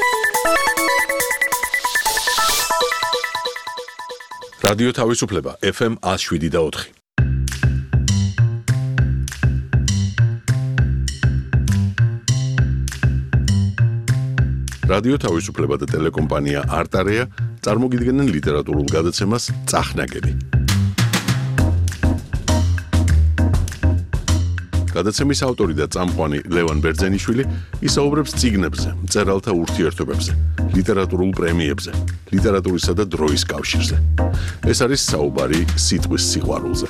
რადიო თავისუფლება FM 107.4. რადიო თავისუფლება და ტელეკომპანია არტარეა წარმოგიდგენენ ლიტერატურულ გადაცემას წახნაგები. გადაცემის ავტორი და წამყვანი ლევან ბერძენიშვილი ისაუბრებს წიგნებზე, მწერალთა ურთიერთობებზე, ლიტერატურულ პრემიებზე, ლიტერატურისა და დროის კავშირზე. ეს არის საუბარი სიტყვის სიყვარულზე.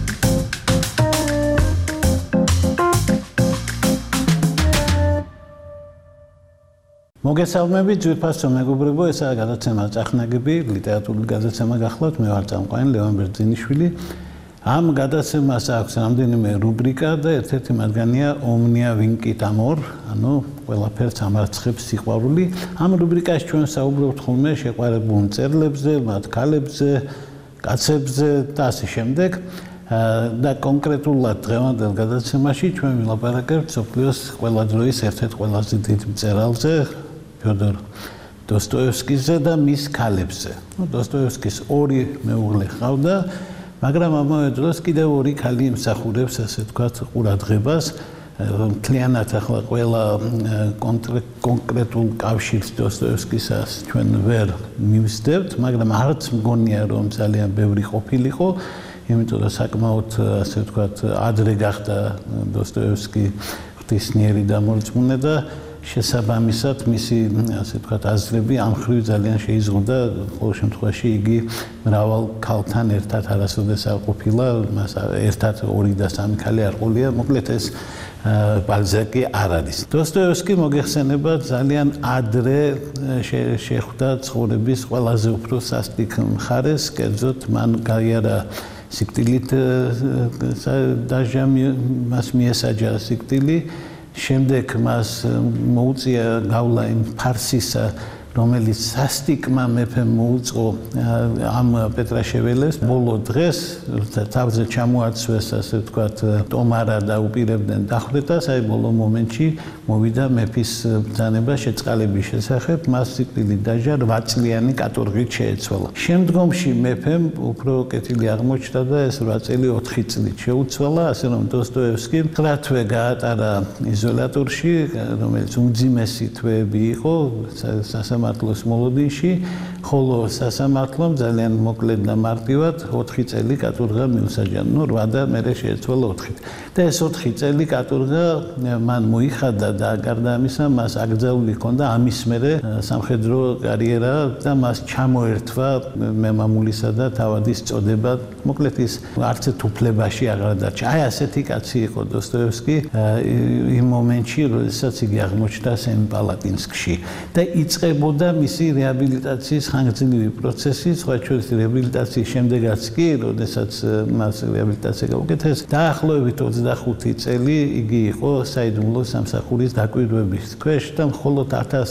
მოგესალმებით, ძვირფასო მეგობრებო, ესაა გადაცემა წახნაგები, ლიტერატურული გადაცემა გახლავთ, მე ვარ წამყვანი ლევან ბერძენიშვილი. Am გადაცემას აქვს რამდენიმე რუბრიკა და ერთ-ერთი მათგანია Omnia Vincit Amor, ანუ ყველაფერს ამარცხებს სიყვარული. Ამ რუბრიკაში ჩვენ საუბრობთ ხოლმე შეყვარებულ მწერლებზე, მათ ქალებზე, კაცებზე და ასე შემდეგ. და კონკრეტულად დღევანდელ გადაცემაში ჩვენ ვილაპარაკებთ მსოფლიოს ყველა დროის ერთ-ერთ ყველაზე დიდ მწერალზე, ფიოდორ დოსტოევსკიზე და მის ქალებზე. დოსტოევსკის ორი მეუღლე ჰყავდა. მაგრამ ამავე დროს კიდევ ორი ქალი იმსახურებს, ასე ვთქვათ, ყურადღებას. მთლიანად ახლა ყველა კონკრეტულ კავშირს დოსტოევსკისას ჩვენ ვერ მივსდებთ, მაგრამ არც მგონია რომ ძალიან ბევრი ყოფილიყო, იმიტომ რომ საკმაოდ, ასე ვთქვათ, ადრე გახდა დოსტოევსკი ღვთისმიერი დამორწმუნე და შესაბამისად მისი, ასე ვთქვათ, აზრები ამ ხრივ ძალიან შეიზღუდა, ყოველ შემთხვევაში იგი მრავალ ქალთან ერთად არასოდეს არ ყოფილა, მას ერთად 2 და 3 ქალი არ ყოლია, მოკლედ ეს ბალზაკი არ არის. დოსტოევსკი მოგეხსენება ძალიან ადრე შეხვდა ცხოვრების ყველაზე უფრო სასტიკ მხარეს, კერძოდ მან გაიარა სიკვდილით დაჟა მას მიესაჯა სიკვდილი. შემდეგ მას მოუწია გავლა იმ ფარსისა, რომელიც სასტიკმა მეფემ მოუწყო ამ პეტრაშეველეს. ბოლო დღეს თავზე ჩამოაცვეს, ასე ვთქვათ, ტომარა და უპირებდნენ დახვრეტას, აი ბოლო მომენტში მოვიდა მეფის ბრძანება შეწყალების შესახებ, მას სიკვდილით დაჟა 8 წლიანი კატორღით შეეცვალა. შემდგომში მეფემ უფრო კეთილი აღმოჩნდა და ეს 8 წელი 4 წლით შეუცვალა, ასე რომ დოსტოევსკი 9 თვე გაატარა იზოლატორში, რომელიც უმძიმესი თვეები იყო სასამართლოს მოლოდინში, ხოლო სასამართლომ ძალიან მოკლედ და მარტივად 4 წელი კატორღა მიუსაჯა, 8 და მერე შეეცვალა 4-ით. და ეს 4 წელი კატორღა მან მოიხადა და გარდა ამისა მას აკრძალული ჰქონდა ამის მერე სამხედრო კარიერა და მას ჩამოერთვა მემამულისა და თავადის წოდება. მოკლედ ის არც ერთ უფლებაში აღარ დარჩა. აი ასეთი კაცი იყო დოსტოევსკი იმ მომენტში, როდესაც იგი აღმოჩნდა სემიპალატინსკში და იწყებოდა მისი რეაბილიტაციის ხანგრძლივი პროცესი, სხვა შორის რეაბილიტაციის შემდეგაც კი, როდესაც მას რეაბილიტაცია გაუკეთეს, დაახლოებით 25 წელი იგი იყო საიდუმლო სამსახურის დაკვირვების ქვეშ და მხოლოდ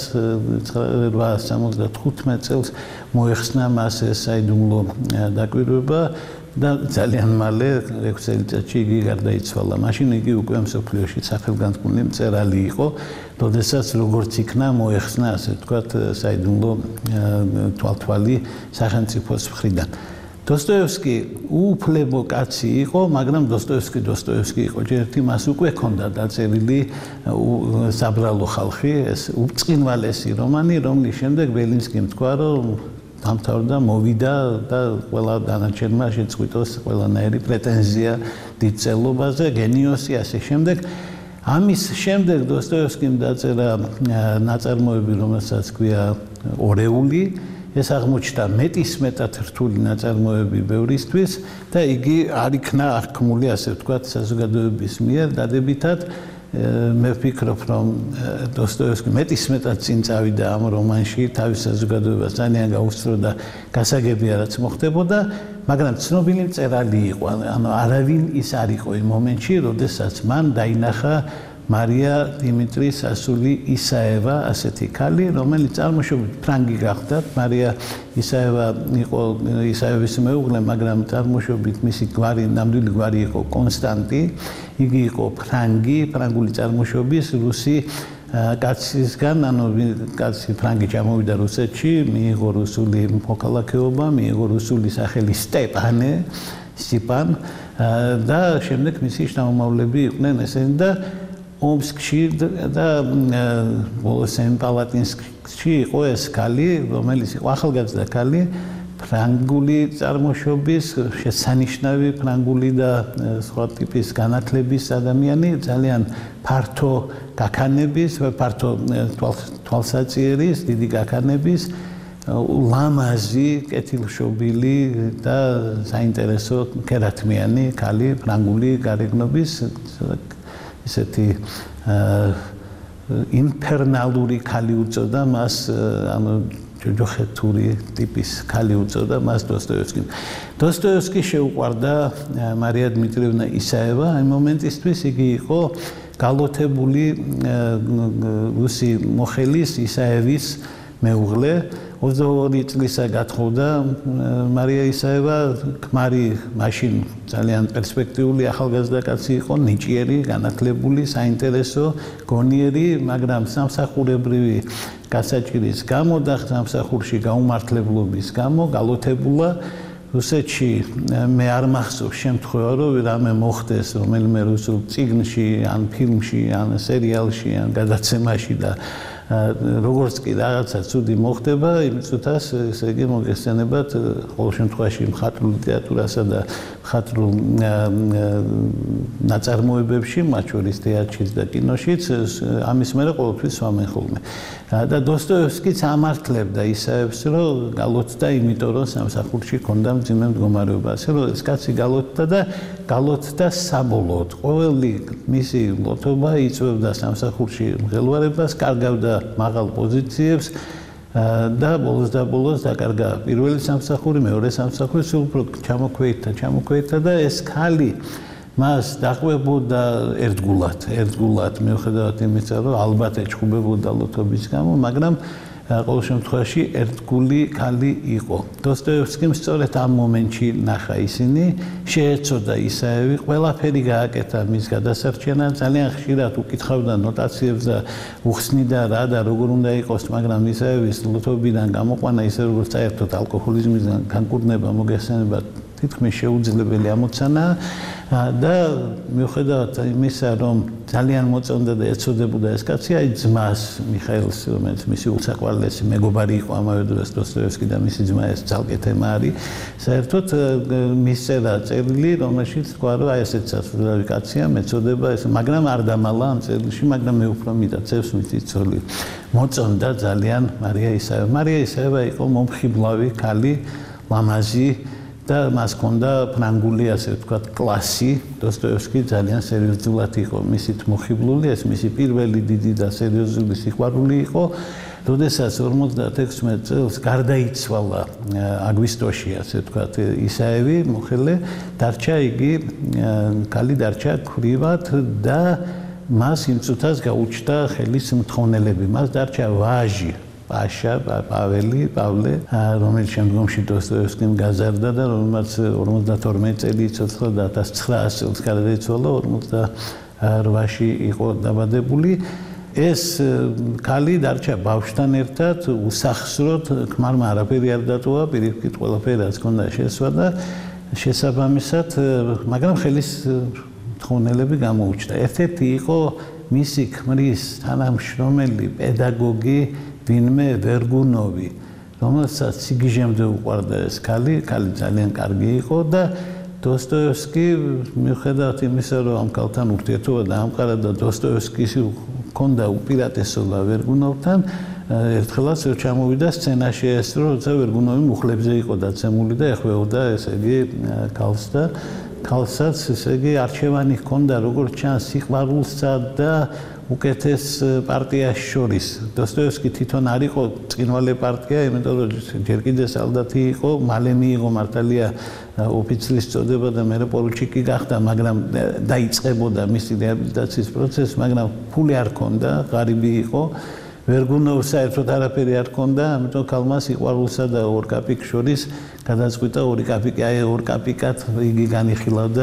1875 წელს მოეხსნა მას ეს საიდუმლო დაკვირვება და ძალიან მალე 6 წელიწადში იგი გარდაიცვალა. მაშინ იგი უკვე მსოფლიოში სახელგანთქმული მწერალი იყო, როდესაც როგორც იქნა მოეხსნა, ასე ვთქვათ, საიდუმლო თვალთვალი სახელმწიფოს მხრიდან. დოსტოევსკი უუფლებო კაცი იყო, მაგრამ დოსტოევსკი იყო. ჯერტი მას უკვე ჰქონდა დაწერილი საბრალო ხალხი, ეს უწყინვალესი რომანი, რომლის შემდეგ ბელინსკიმ თქვა, რომ დამთავრდა, მოვიდა და ყველა დანარჩენმა შეწყვიტოს ყველანაირი პრეტენზია დიდ წერლობაზე, გენიოსი, ასე შემდეგ. ამის შემდეგ დოსტოევსკიმ დაწერა ნაწარმოები, რომელსაც ქვია ორეული. ეს აღმოჩნდა მეტისმეტად რთული ნაწარმოები ბევრისთვის და იგი არ იქნა აღქმული, ასე ვთქვათ, საზოგადოების მიერ დადებითად. მე ვფიქრობ, რომ დოსტოევსკი მეტისმეტად წინ წავიდა ამ რომანში, თავის საზოგადოებას ძალიან გაუსწრო და გასაგებია რაც მოხდებოდა, მაგრამ ცნობილი მწერალი იყო, ანუ არავინ ის არ იყო იმ მომენტში, როდესაც მან დაინახა მარია დიმიტრის ასული ისაევა, ასეთი ქალი, რომელიც წარმოშობით ფრანგი გახდა. მარია ისაევა იყო ისაევის მეუღლე, მაგრამ წარმოშობით მისი გვარი, ნამდვილი გვარი იყო კონსტანტი. იგი იყო ფრანგი, ფრანგული წარმოშობის რუსი კაცისგან, ანუ კაცი ფრანგი ჩამოვიდა რუსეთში, მიიღო რუსული მოქალაქეობა, მიიღო რუსული სახელი სტეპან და შემდეგ მისი შთამომავლები იყვნენ ესენი და ომსკში და სემპალატინსკში იყო ეს ქალი, რომელიც იყო ახალგაზრდა ქალი, ფრანგული წარმოშობის, შესანიშნავი ფრანგული და სხვა ტიპის განათლების ადამიანი, ძალიან ფართო გაქანების, ფართო თვალსაწიერის, დიდი გაქანების, ლამაზი, კეთილშობილი და საინტერესო ქერათმიანი ქალი, ფრანგული გარეგნობის ისეთი ინფერნალური ქალი უწოდა მას, ანუ ჯოჯოხეთური ტიპის ქალი უწოდა მას დოსტოევსკიმ. დოსტოევსკი შეუყვარდა მარია დმიტრიევნა ისაევა, ამ მომენტისთვის იგი იყო გალოთებული რუსი მოხელის ისაევის მეუღლე. 22 წლისა გათხოვდა მარია ისაევა, ქმარი მაშინ ძალიან პერსპექტიული ახალგაზრდა კაცი იყო, ნიჭიერი, განათლებული, საინტერესო, გონიერი, მაგრამ სამსახურებრივი გასაჭირის გამო და სამსახურში გაუმართლებლობის გამო გალოთებულა რუსეთში. მე არ მახსოვს შემთხვევა, რომ რამე მოხდეს რომელიმე რუსულ წიგნში, ან ფილმში, ან სერიალში, ან გადაცემაში და როგორც კი რაღაცა ცუდი მოხდება, იმ წუთას ესე იგი მოგესწენებათ ყოველ შემთხვევაში მხატვრულ ლიტერატურასა და მხატვრულ ნაწარმოებებში, მათ შორის თეატრშიც და კინოშიც, ამის მერე ყოველთვის სვამენ ხოლმე. და დოსტოევსკიც ამართლებდა ისაევს, რომ გალოცდა, იმიტომ რომ სამსახურში ჰქონდა მძიმე მდგომარეობა. ასე რომ ეს კაცი გალოცდა და გალოცდა საბოლოოდ. ყოველი მისი ლოთობა იწვევდა სამსახურში მღელვარებას, კარგავდა მაღალ პოზიციებს და ბოლოს დაკარგა პირველი სამსახური, მეორე სამსახური, სულ უფრო ჩამოქვეითდა და ეს ქალი მას დაყვებოდა ერთგულად, მიუხედავად იმისა, რომ ალბათ ეჩხუბებოდა ლოთობის გამო, მაგრამ ყოველ შემთხვევაში ერთგული ქალი იყო. დოსტოევსკიმ სწორედ ამ მომენტში ნახა ისინი, შეეცოდა ისაევი, ყველაფერი გააკეთა მის გადასარჩენად, ძალიან ხშირად უკითხავდა ნოტაციებს და უხსნიდა რა და როგორ უნდა იყოს, მაგრამ ისაევის ლოთობიდან გამოყვანა, ისე როგორც საერთოდ ალკოჰოლიზმისგან განკურნება, მოგესწენება თითქმის შეუძლებელი ამოცანა და მიუხედავად იმისა, რომ ძალიან მოწონდა და ეცოდებოდა ეს კაცი, აი ძმას მიხაილს, რომელიც მისი უსაყვარლესი მეგობარი იყო ამავე დროს დოსტოევსკი და მისი ძმა ეს ძალკე თემა არის, საერთოდ მისწერა წერილი, რომელშიც თქვა, რომ აი ესეც სასურველი კაცია, მეწოდება ეს, მაგრამ არ დამალა ამ წერილში, მაგრამ მე უფრო მიტაცებს მისი ცოლი. მოწონდა ძალიან მარია ისაევა. მარია ისაევა იყო მომხიბლავი ქალი, ლამაზი და მას ჰქონდა ფრანგული, ასე ვთქვათ, კლასი. დოსტოევსკი ძალიან სერიოზულად იყო მისით მოხიბლული, ეს მისი პირველი დიდი და სერიოზული სიყვარული იყო. როდესაც 56 წელს გარდაიცვალა აგვისტოში, ასე ვთქვათ, ისაევი, მოხელე, დარჩა იგი, ქალი დარჩა ქვრივად და მას იმ წუთას გაუჩნდა ხელის მთხოვნელები. მას დარჩა ვაჟი პაშა, პავლე, რომელიც შემდგომში დოსტოევსკიმ გაზარდა და რომელმაც 52 წელი იცოცხლა და 1900 წელს გარდაიცვალა, 48-ში იყო დაბადებული. ეს ქალი დარჩა ბავშვთან ერთად, უსახსროდ, ქმარმა არაფერი არ დატოვა, პირიქით ყველაფერი რაც ჰქონდა შეესვა და შესაბამისად, მაგრამ ხელის მთხოვნელები გამოუჩნდა. ერთ-ერთი იყო მისი ქმრის თანამშრომელი პედაგოგი ვინმე ვერგუნოვი, რომელსაც სიგიჟემდე უყვარდა ეს ქალი ძალიან კარგი იყო და დოსტოევსკი მიუხედავად იმისა, რომ ამ ქალთან ურთიერთობა დაამყარა და დოსტოევსკის ჰქონდა უპირატესობა ვერგუნოვთან, ერთხელაც ჩამოვიდა სცენაში ეს, როცა ვერგუნოვი მუხლებზე იყო დაცემული და ეხვეოდა, ესე იგი, ქალს და ქალსაც, ესე იგი, არჩევანი ჰქონდა, როგორც ჩანს, სიყვარულსა და უკეთეს პარტიას შორის. დოსტოევსკი თვითონ არ იყო წყინვალე პარტია, იმიტომ რომ ჯერ კიდევ სალდათი იყო, მალე მიიღო მართალია ოფიცრის წოდება და მერე პორუჩიკი გახდა, მაგრამ დაიწყებოდა მისი რეაბილიტაციის პროცესი, მაგრამ ფული არ ჰქონდა, ღარიბი იყო. ვერგუნოვს საერთოდ არაფერი არ ჰქონდა, ამიტომ ქალმა სიყვარულსა და ორ კაპიკს შორის გადაწყვიტა 2 კაპიკი, აი 2 კაპიკად იგი განიხილავდა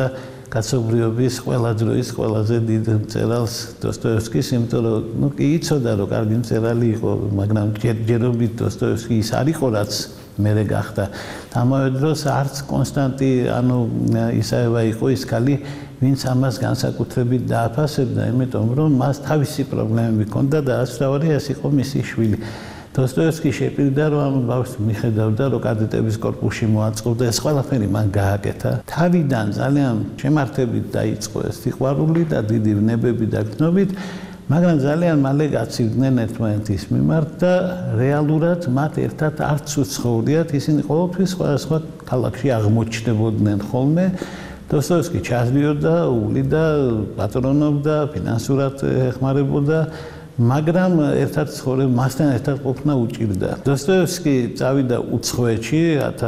კაცობრიობის ყველა დროის ყველაზე დიდ მწერალს დოსტოევსკის, იმიტომ რომ კი იცოდა რომ კარგი მწერალი იყო, მაგრამ ჯერჯერობით დოსტოევსკი ის არ იყო, რაც მერე გახდა. ამავე დროს არც კონსტანტი ისაევა იყო ის ქალი, ვინც ამას განსაკუთრებით დააფასებდა, იმიტომ რომ მას თავისი პრობლემები ჰქონდა და ასწავარი ეს იყო მისი შვილი. დოსტოევსკი შეპირდა რომ ამ ბავშვს მიხედავდა რომ კადეტების კორპუსში მოაწყობდა ეს ყველაფერი მან გააკეთა. თავიდან ძალიან შემართებით დაიწყო ეს სიყვარული და დიდი ვნებები და გრძნობით, მაგრამ ძალიან მალე გაცივდნენ ერთმანეთის მიმართ და რეალურად მათ ერთად არც უცხოვრიათ, ისინი ყოველთვის სხვადასხვა ქალაქში აღმოჩნდებოდნენ ხოლმე. დოსტოევსკი ჩასდიოდა, უვლიდა, პატრონობდა, ფინანსურად ეხმარებოდა, მაგრამ ერთად ცხოვრება, მასთან ერთად ყოფნა უჭირდა. დოსტოევსკი წავიდა უცხოეთში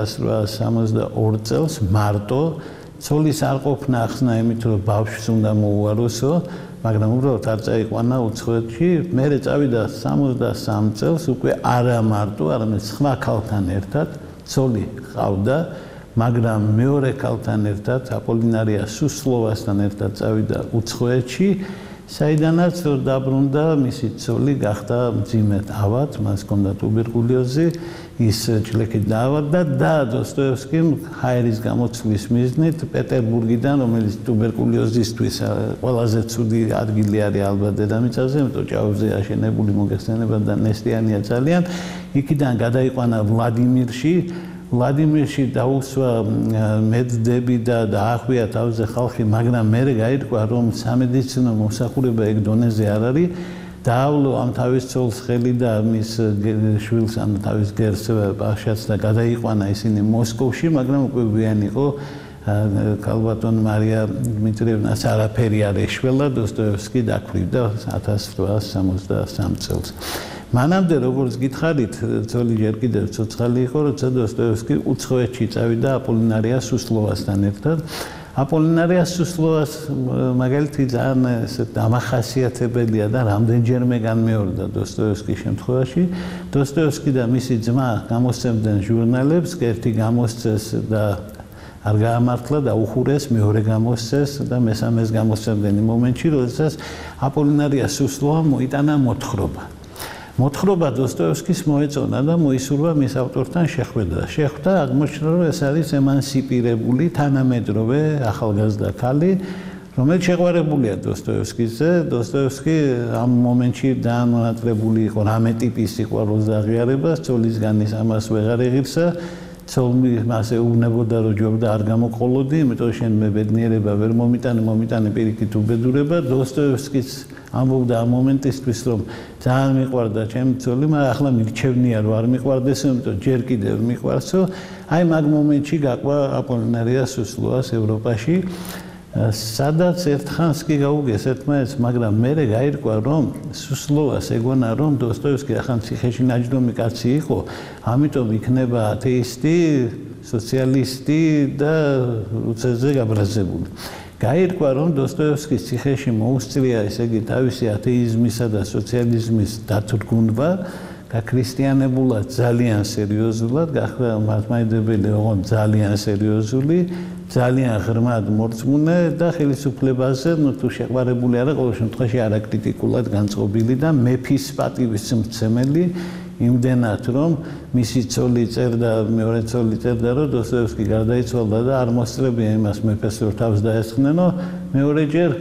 1862 წელს მარტო, ცოლის არ ყოფნა ახსნა იმით, რომ ბავშვს უნდა მოუაროსო, მაგრამ უბრალოდ არ წაიყვანა უცხოეთში. მერე წავიდა 63 წელს უკვე არა მარტო, არამედ სხვა ქალთან ერთად, ცოლი ჰყავდა, მაგრამ მეორე ქალთან ერთად, აპოლინარია სუსლოვასთან ერთად წავიდა უცხოეთში. საიდანაც დაბრუნდა მისი ცოლი გახდა მძიმედ ავად, მას ჰქონდა ტუბერკულოზი, ის ჭლექით დაავადდა და დოსტოევსკიმ ჰაერის გამოცვლის მიზნით პეტერბურგიდან, რომელიც ტუბერკულოზისთვის ყველაზე ცუდი ადგილი არის ალბათ დედამიწაზე, იმიტომ ჭაობზე აშენებული მოგეხსენება და ნესტიანია ძალიან, იქიდან გადაიყვანა ვლადიმირში დაუსვა მედდები და დაახვია თავზე ხალხი, მაგრამ მერე გაირკვა, რომ სამედიცინო მომსახურება ეგ დონეზე არ არის. დაავლო ამ თავის ცოლს ხელი და მის შვილს, ან თავის გერს ბავშვს და გადაიყვანა ისინი მოსკოვში, მაგრამ უკვე ვიან იყო ქალბატონ მარია დმიტრიევნას არაფერი არ ეშველა, დოსტოევსკი დაქვრივდა 1863 წელს. მანამდე როგორც გითხარით, ცოლი ჯერ კიდევ ცოცხალი იყო, როცა დოსტოევსკი უცხოეთში წავიდა აპოლინარია სუსლოვასთან ერთად. აპოლინარია სუსლოვას მაგალითი ძალიან დამახასიათებელია და რამდენჯერმე განმეორდა დოსტოევსკის შემთხვევაში. დოსტოევსკი და მისი ძმა გამოსცემდნენ ჟურნალებს, ერთი გამოსცეს და არ გაამართლა და უხურეს, მეორე გამოსცეს და მესამეს გამოსცემდნენ იმ მომენტში, როდესაც აპოლინარია სუსლოვამ მოიტანა მოთხრობა დოსტოევსკის მოეწონა და მოისურვა მის ავტორთან შეხვედრა. შეხვდა, აღმოჩნდა, რომ ეს არის ემანსიპირებული, თანამედროვე ახალგაზრდა ქალი, რომელიც შეყვარებულია დოსტოევსკიზე. დოსტოევსკი ამ მომენტში დაანონათლებული იყო რამე ტიპის სიყვარულს და აღიარებას, ცოლისგან ის ამას ვეღარ ეღირსა. ცოლი მასე უვნებოდა, რომ ჯობდა არ გამოყოლოდი, იმიტომ შენ მე ბედნიერება ვერ მომიტანე პირიქით უბედურება. დოსტოევსკის ამბობდა ამ მომენტისთვის, რომ ძალიან მიყვარდა ჩემი ცოლი, მაგრამ ახლა მირჩევნია, რომ არ მიყვარდეს, იმიტომ ჯერ კიდევ მიყვარსო. აი მაგ მომენტში გაყვა აპოლინარია სუსლოვას ევროპაში, სადაც ერთხანს კი გაუგეს ერთმანეთს, მაგრამ მერე გაირკვა, რომ სუსლოვას ეგონა, რომ დოსტოევსკი ახლა ციხეში ნაჯდომი კაცი იყო, ამიტომ იქნება ათეისტი, სოციალისტი და უცეზე გაბრაზებული. გაირკვა, რომ დოსტოევსკის ციხეში მოუსწრია, ესე იგი, თავისი ათეიზმისა და სოციალიზმის დათრგუნვა, გაქრისტიანებულა ძალიან სერიოზულად, გახდა მართლმადიდებელი ოღონდ ძალიან სერიოზული, ძალიან ღრმად მორწმუნე და ხელისუფლებაზე, თუ შეყვარებული არა, ყოველ შემთხვევაში არაკრიტიკულად განწყობილი და მეფის პატივის მცემელი, იმდენად, რომ მისი ცოლი წერდა, მეორე ცოლი წერდა, რომ დოსტოევსკი გარდაიცვალა და არ მოსწრებია იმას მეფეს, რომ თავს დაესხნენო, მეორეჯერ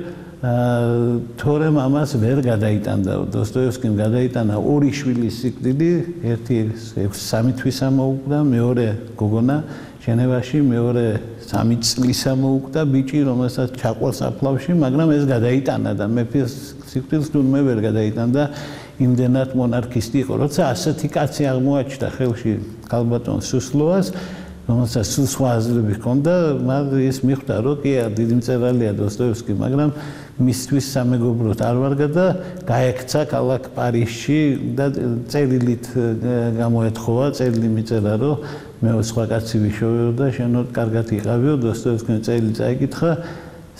თორემ ამას ვერ გადაიტანდა. დოსტოევსკიმ გადაიტანა ორი შვილის სიკვდილი, ერთი 3 თვისა მოუკვდა, მეორე გოგონა ჟენევაში, მეორე 3 წლისა მოუკვდა ბიჭი, რომელსაც ჩაყვალ საფლავში, მაგრამ ეს გადაიტანა და მეფის სიკვდილს თურმე ვერ გადაიტანდა. იმდენად მონარქისტი იყო, როცა ასეთი კაცი აღმოაჩნდა ხელში ქალბატონ სუსლოვას, რომელსაც სულ სხვა აზრები ჰქონდა, მაგრამ ის მიხვდა, რომ კი დიდი მწერალია დოსტოევსკი, მაგრამ მისთვის სამეგობროდ არ ვარგა და გაექცა ქალაქ პარიზში და წერილით გამოეთხოვა, წერილი მიწერა, რომ მე სხვა კაცი ვიშოვეო და შენო კარგად იყავიო, დოსტოევსკიმ წერილი წაიკითხა,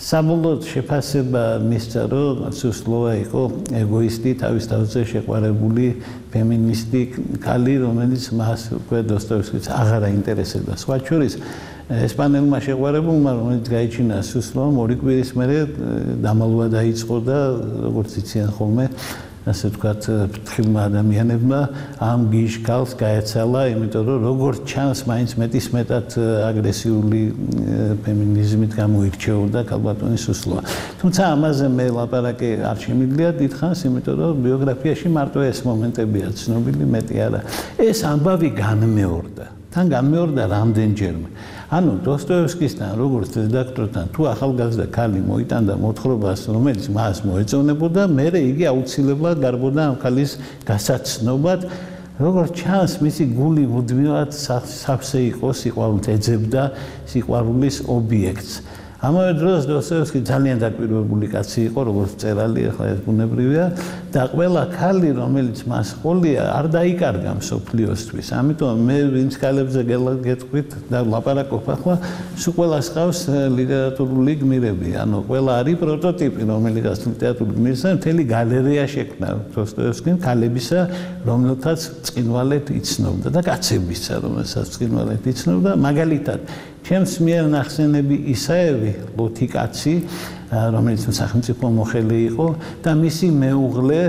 საბოლოოდ შეფასება მისცა, რომ სუსლოვა იყო ეგოისტი, თავის თავზე შეყვარებული ფემინისტი ქალი, რომელიც მას უკვე დოსტოევსკის აღარ აინტერესებდა. სხვა შორის ესპანელმა შეყვარებულმა, რომელიც გაიჩინა სუსლოვამ, ორი კვირის მერე დამალვა დაიწყო და როგორც იციან ხოლმე, ასე ვთქვათ, ფრთხილმა ადამიანებმა ამ გიჟქალს გაეცალა, იმიტომ რომ როგორც ჩანს, მაინც მეტისმეტად აგრესიული ფემინიზმით გამოირჩეოდა ქალბატონი სუსლოვა. თუმცა ამაზე მე ლაპარაკი არ შემიძლია დიდხანს, იმიტომ რომ ბიოგრაფიაში მარტო ეს მომენტებია ცნობილი, მეტი არა. ეს ამბავი განმეორდა. თან განმეორდა რამდენჯერმე. ანუ დოსტოევსკისთან როგორც რედაქტორთან თუ ახალგაზრდა ქალი მოიტანდა მოთხრობას, რომელიც მას მოეწონებოდა, მერე იგი აუცილებლად გარბოდა ამ ქალის გასაცნობად, როგორც ჩანს, მისი გული მუდმივად სავსე იყო სიყვარულით, ეძებდა სიყვარულის ობიექტს. ამავე დროს დოსტოევსკი ძალიან დაკვირვებული კაცი იყო, როგორც მწერალი, ახლა ეს ბუნებრივია და ყველა ქალი, რომელიც მას ყოლია, არ დაიკარგა მსოფლიოსთვის. ამიტომ მე ვინც ქალებზე გეტყვით და ლაპარაკობ ახლა, სულ ყველას ყავს ლიტერატურული გმირები. ანუ ყველა არის პროტოტიპი, რომელიღაც ლიტერატურული გმირისა, მთელი გალერეა შექმნა დოსტოევსკიმ ქალებისა, რომელთაც წყინვალეთ იცნობდა და კაცებისა, რომელსაც წყინვალეთ იცნობდა, მაგალითად ჩემს მიერ ნახსენები ისაევი, ლოთი კაცი, რომელიც სახელმწიფო მოხელე იყო და მისი მეუღლე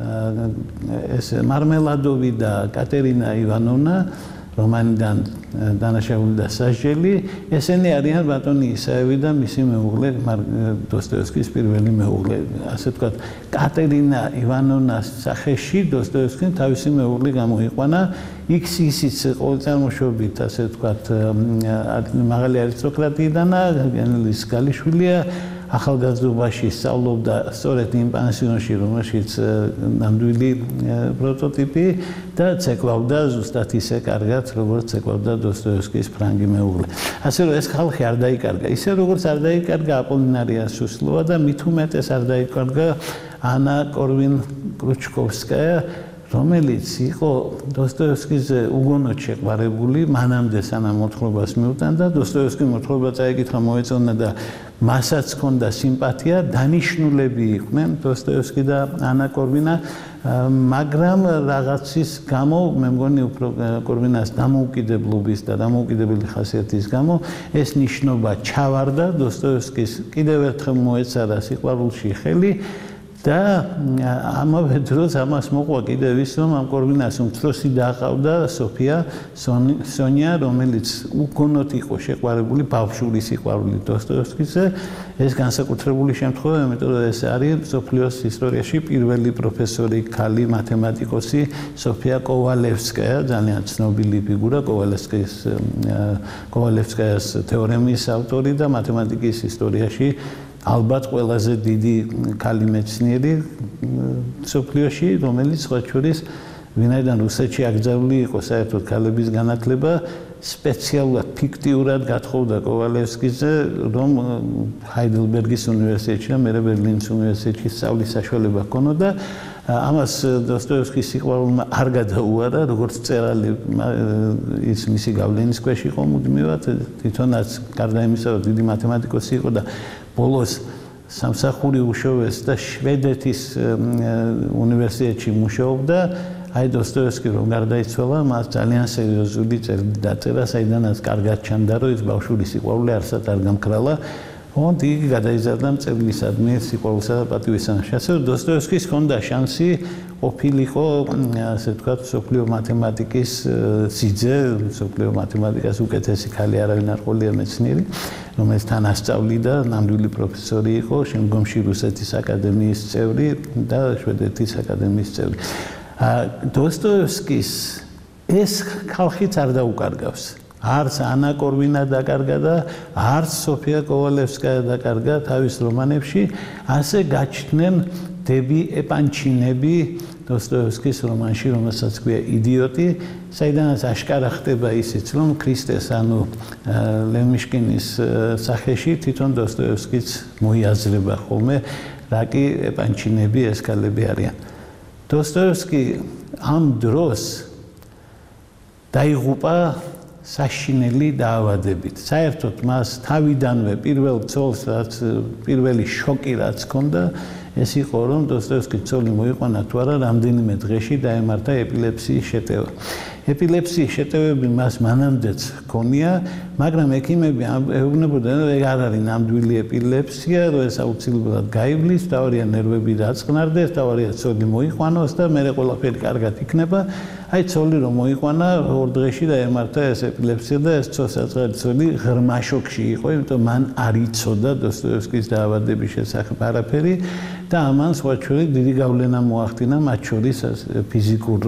ეს მარმელადოვი და კატერინა ივანოვნა, რომანიდან დანაშაული და სასჯელი, ესენი არიან ბატონი ისაევი და მისი მეუღლე დოსტოევსკის პირველი მეუღლე. ასე ვთქვათ, კატერინა ივანოვნას სახეში დოსტოევსკიმ თავისი მეუღლე გამოიყვანა. ისიც ყოველწამოშობით, ასე ვთქვათ, მაღალი არისტოკრატიიდანა, გენელის ქალიშვილია, ახალგაზრდობაში სწავლობდა სწორედ იმ პანსიონში, რომელშიც ნამდვილი პროტოტიპი და ცეკვავდა ზუსტად ისე კარგად, როგორც ცეკვავდა დოსტოევსკის ფრანგი მეუღლე. ასე რომ ეს ხალხი არ დაიკარგა, ისე როგორც არ დაიკარგა აპოლინარია სუსლოვა და მით უმეტეს არ დაიკარგა ანა კორვინ-კრუჩკოვსკაია, რომელიც იყო დოსტოევსკიზე უგონოდ შეყვარებული, მანამდე სანამ მოთხრობას მიუტანდა, დოსტოევსკიმ მოთხრობა წაიკითხა, მოეწონა და მასაც ჰქონდა სიმპათია, დანიშნულები იყვნენ დოსტოევსკი და ანა კორვინა, მაგრამ რაღაცის გამო, მე მგონი უფრო კორვინას დამოუკიდებლობის და დამოუკიდებელი ხასიათის გამო, ეს ნიშნობა ჩავარდა, დოსტოევსკის კიდევ ერთხელ მოეწარა სიყვარულში ხელი და ამავე დროს ამას მოყვა კიდევ ის, რომ ამ კორვინას უმცროსი დააყავდა სოფია სონია, რომელიც უგონოდ იყო შეყვარებული ბავშვური სიყვარულით დოსტოევსკიზე. ეს განსაკუთრებული შემთხვევა, იმიტომ რომ ეს არის მსოფლიოს ისტორიაში პირველი პროფესორი ქალი მათემატიკოსი სოფია კოვალევსკაია, ძალიან ცნობილი ფიგურა, კოვალევსკაიას თეორემის ავტორი და მათემატიკის ისტორიაში ალბათ ყველაზე დიდი ქალი მეცნიერი მსოფლიოში, რომელიც სხვა შორის ვინაიდან რუსეთში აკრძალული იყო საერთოდ ქალების განათლება, სპეციალურად ფიქტიურად გათხოვდა კოვალევსკიზე, რომ ჰაიდელბერგის უნივერსიტეტში და მერე ბერლინის უნივერსიტეტში სწავლის საშუალება ჰქონოდა. ამას დოსტოევსკის სიყვარულმა არ გადაუარა, როგორც მწერალი, ის მისი გავლენის ქვეშ იყო მუდმივად, თვითონაც გარდა იმისა, რომ დიდი მათემატიკოსი იყო და ბოლოს სამსახური უშოვეს და შვედეთის უნივერსიტეტში მუშაობდა. აი დოსტოევსკი რომ გარდაიცვალა, მას ძალიან სერიოზული წერილი დაწერა, საიდანაც კარგად ჩანდა, რომ ის ბავშვური სიყვარული არსად არ გამქრალა. ოღონდ იგი გადაიზარდა მწერლისადმი სიყვარულსა და პატივისცემაში. ასე რომ დოსტოევსკის ჰქონდა შანსი ყოფილიყო, ასე ვთქვათ, მსოფლიო მათემატიკის სიძე, მსოფლიო მათემატიკას უკეთესი ქალი არავინ არ ყოლია მეცნიერი, რომელიც თან ასწავლიდა, ნამდვილი პროფესორი იყო, შემდგომში რუსეთის აკადემიის წევრი და შვედეთის აკადემიის წევრი. დოსტოევსკის ეს ხალხიც არ დაუკარგავს. არც ანა კორვინა დაკარგა და არც სოფია კოვალევსკაია დაკარგა თავის რომანებში, ასე გაჩნდნენ დები ეპანჩინები დოსტოევსკის რომანში, რომელსაც ქვია იდიოტი, საიდანაც აშკარა ხდება ისიც, რომ ქრისტეს, ანუ ლემიშკინის სახეში თვითონ დოსტოევსკიც მოიაზრება ხოლმე, რა კი ეპანჩინები ეს ქალები არიან. დოსტოევსკი ამ დროს დაიღუპა საშინელი დაავადებით. საერთოდ მას თავიდანვე პირველ ცოლს რაც პირველი შოკი რაც ჰქონდა, ეს იყო რომ დოსტოევსკის ცოლი მოიყვანა თუ არა, რამდენიმე დღეში დაემართა ეპილეფსიის შეტევა. ეპილეფსიის შეტევები მას მანამდეც ჰქონია, მაგრამ ექიმები ეუბნებოდნენ, რომ ეგ არ არის ნამდვილი ეპილეფსია, რომ ეს აუცილებლად გაივლის, თავარია ნერვები დაწყნარდეს, თავარია ცოლი მოიყვანოს და მერე ყველაფერი კარგად იქნება. აი ცოლი რომ მოიყვანა, 2 დღეში დაემართა ეს ეპილეფსია და ეს ცოლსაწყალი ცოლი ღრმა შოკში იყო, იმიტომ მან არ იცოდა დოსტოევსკის დაავადების შესახებ არაფერი და ამან სხვა შორის დიდი გავლენა მოახდინა, მათ შორის ფიზიკურ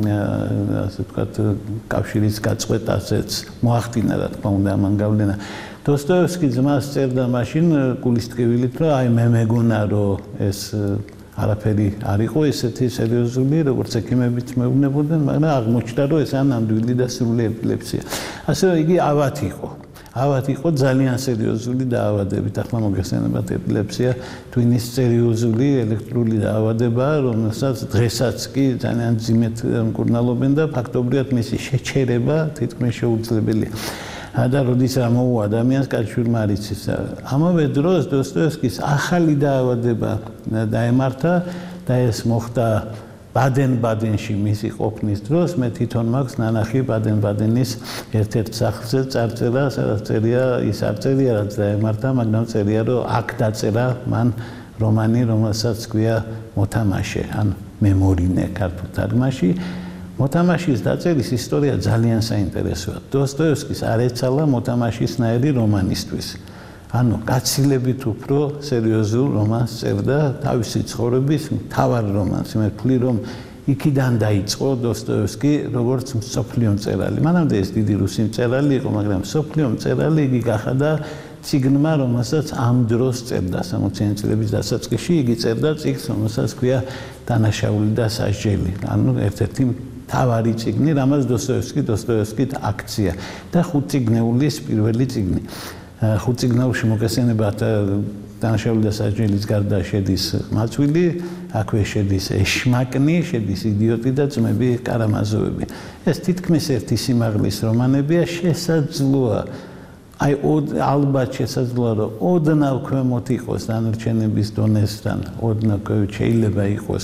ასე ვთქვათ, კავშირის გაწყვეტასაც მოახდინა, რა თქმა უნდა, ამან გავლენა. დოსტოევსკი ძმას წერდა მაშინ გულისტკივილით, რომ აი მე მეგონა, რომ ეს არაფერი არ იყო ესეთი სერიოზული, როგორც ექიმებიც მეუბნებოდნენ, მაგრამ აღმოჩნდა, რომ ეს ნამდვილი და სრული ეპილეფსია. ასევე იგი ავად იყო. ავად იყო ძალიან სერიოზული დაავადებით. ახლა მოგეხსენებათ ეპილეფსია ტვინის სერიოზული ელექტრული დაავადებაა, რომელსაც დღესაც კი ძალიან ძიმედ მკურნალობენ და ფაქტობრივად მისი შეჩერება თითქმის შეუძლებელია. და როდის ამოუვა ადამიანს კავშირმა არ იცის. ამავე დროს დოსტოევსკის ახალი დაავადება დაემართა და ეს მოხდა ბადენ-ბადენში მისი ყოფნის დროს. მე თვითონ მაქვს ნანახი ბადენ-ბადენის ერთ-ერთ სახლზე წარწერა, სადაც წერია ის არ წერია, რაც დაემართა, მაგრამ წერია, რომ აქ დაწერა მან რომანი, რომელსაც ჰქვია მოთამაშე, ან მემორინე ქართულ თარგმანში. მოთამაშის დაწერის ისტორია ძალიან საინტერესოა. დოსტოევსკის არ ეცალა მოთამაშისნაირი რომანისტვის. ანუ გაცილებით უფრო სერიოზულ რომანს წერდა თავისი ცხოვრების მთავარ რომანს. მე ვთვლი, რომ იქიდან დაიწყო დოსტოევსკი როგორც მსოფლიო მწერალი. მანამდე ეს დიდი რუსი მწერალი იყო, მაგრამ მსოფლიო მწერალი იგი გახადა ციგნმა, რომელსაც ამ დროს წერდა 60-იანი წლების დასაწყისში. იგი წერდა ციგნს, რომელსაც ჰქვია დანაშაული და სასჯელი. ანუ ერთ-ერთი თავარი ციგნი, რამაც დოსტოევსკით აქცია და ხუთციგნეულის პირველი ციგნი. ხუთციგნეულში მოგესწრებათ დანაშაული და სასჯელის გარდა შედის მაცვილი, აქვე შედის ეშმაკნი, შედის იდიოტი და ძმები კარამაზოვები. ეს თითქმის ერთი სიმაღლის რომანებია, შესაძლოა აი ალბათ შესაძლოა რომ ოდნავ ქვემოთ იყოს დანარჩენების დონესთან, ოდნავ შეიძლება იყოს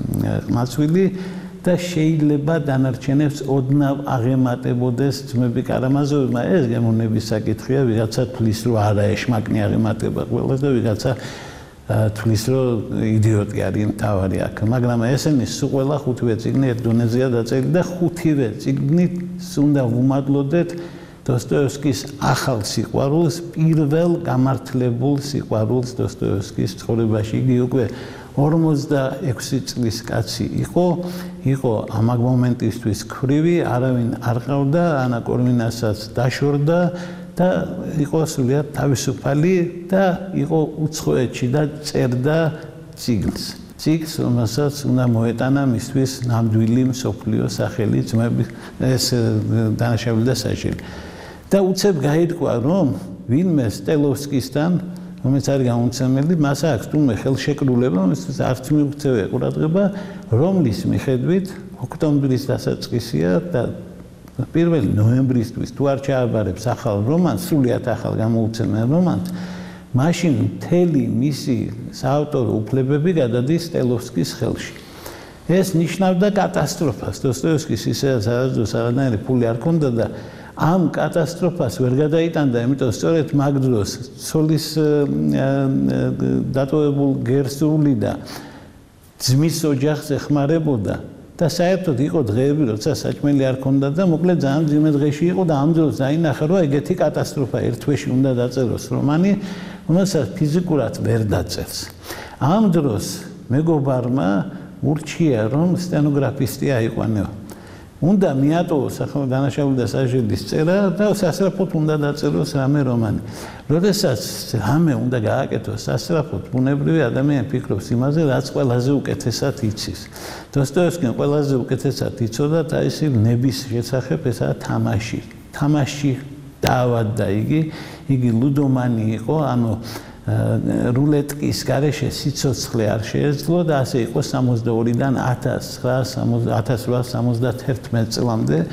მაცვილი და შეიძლება დანარჩენებს ოდნავ აღემატებოდეს ძმები კარამაზოვებმა. ეს გემოვნების საკითხია, ვიღაცა თვლის რომ არა ეშმაკნი აღემატება ყველას და ვიღაცა თვლის რომ იდიოტი არის მთავარი აქ. მაგრამ ესენი სულ ყველა ხუთივე წიგნი ერთ დონეზეა დაწერილი და ხუთივე წიგნით უნდა ვუმადლოდეთ დოსტოევსკის ახალ სიყვარულს, პირველ გამართლებულ სიყვარულს დოსტოევსკის ცხოვრებაში. იგი უკვე 46 წლის კაცი იყო ამ მომენტისთვის ქვრივი, არავინ არ ყავდა, ანა კორვინასაც დაშორდა და იყო სულიად თავისუფალი და იყო უცხოეთში და წერდა ციგნს. ციგნს, რომელსაც უნდა მოეტანა მისთვის ნამდვილი მსოფლიო სახელი, ძმები ეს დანაშაული და სასჯელი. და უცებ გაირკვა, რომ ვინმე სტელოვსკისთან, რომელიც არის გამომცემელი, მას აქვს თუმე ხელშეკრულება, რომელსაც არც მიუქცევია ყურადღება, რომლის მიხედვით ოქტომბრის დასაწყისია და 1 ნოემბრისთვის თუ არ ჩააბარებს ახალ რომანს, სრულიად ახალ გამოუცემელ რომანს, მაშინ მთელი მისი საავტორო უფლებები გადადის სტელოვსკის ხელში. ეს ნიშნავდა კატასტროფას. დოსტოევსკის ისედაც არასდროს არანაირი ფული არ ჰქონდა და ამ კატასტროფას ვერ გადაიტანდა, იმიტომ სწორედ მაგ დროს ცოლის დატოვებულ გერსული და ძმის ოჯახს ეხმარებოდა და საერთოდ იყო დღეები, როცა საჭმელი არ ჰქონდა და მოკლედ ძალიან ძიმე დღეში იყო და ამ დროს დაინახა, რომ ეგეთი კატასტროფა ერთ თვეში უნდა დაწეროს რომანი, რომელსაც ფიზიკურად ვერ დაწერს. ამ დროს მეგობარმა ურჩია, რომ სტენოგრაფისტი აიყვანო. უნდა მიატოვოს ახლა დანაშაული და სასჯელის წერა და სასწრაფოდ უნდა დაწეროს რამე რომანი. როდესაც რამე უნდა გააკეთოს სასწრაფოდ, ბუნებრივი ადამიანი ფიქრობს იმაზე, რაც ყველაზე უკეთესად იცის. დოსტოევსკიმ ყველაზე უკეთესად იცოდა და ისე ნების შესახებ ესაა თამაში. თამაში დაავადდა იგი ლუდომანი იყო, ანუ რულეტკის გარეშე სიცოცხლე არ შეეძლო და ასე იყო 62-დან 1871 წლამდე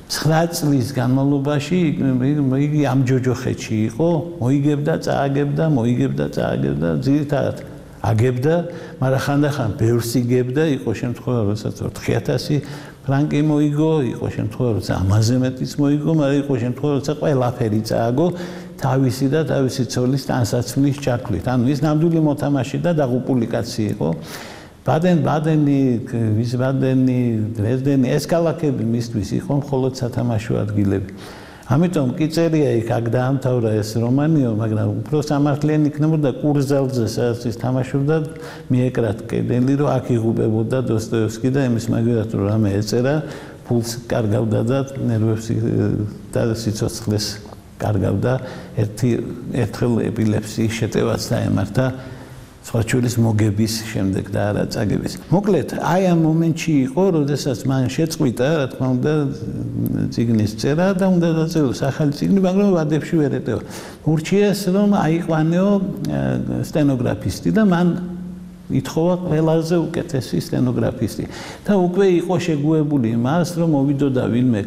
9 წლის განმავლობაში იგი ამ ჯოჯოხეთში იყო, მოიგებდა, წააგებდა, ძირითადად აგებდა, მაგრამ ხანდახან ბევრს იგებდა, იყო შემთხვევა, როდესაც 4000 ფრანკი მოიგო, იყო შემთხვევა, როცა ამაზე მეტიც მოიგო, მაგრამ იყო შემთხვევა, როცა ყველაფერი წააგო თავისი და თავისი ცოლის ტანსაცმლის ჩაქვით. ანუ ის ნამდვილი მოთამაშე და დაღუპული კაცი იყო. ბადენი, ვისბადენი, დრეზდენი ეს ქალაქები მისთვის იყო მხოლოდ სათამაშო ადგილები. ამიტომ კი წერია იქ აქ დაამთავრა ეს რომანიო, მაგრამ უფრო სამართლიანი იქნებოდა კურზელზე, სადაც ის თამაშობდა, მიეკრათ კედელი, რომ აქ იღუპებოდა დოსტოევსკი და იმის მაგერად რომ რამე ეწერა, ფულს კარგავდა და ნერვებს და სიცოცხლეს კარგავდა, ერთხელ ეპილეფსიის შეტევაც დაემართა. სხვა შორის მოგების შემდეგ და არა წაგების. მოკლედ, აი ამ მომენტში იყო, როდესაც მან შეწყვიტა, რა თქმა უნდა, წიგნის წერა და უნდა დაწეროს ახალი წიგნი, მაგრამ ვადებში ვერ ეტევა. ურჩიეს, რომ აიყვანეო სტენოგრაფისტი და მან ითხოვა ყველაზე უკეთესი სტენოგრაფისტი. და უკვე იყო შეგუებული მას, რომ მოვიდოდა ვინმე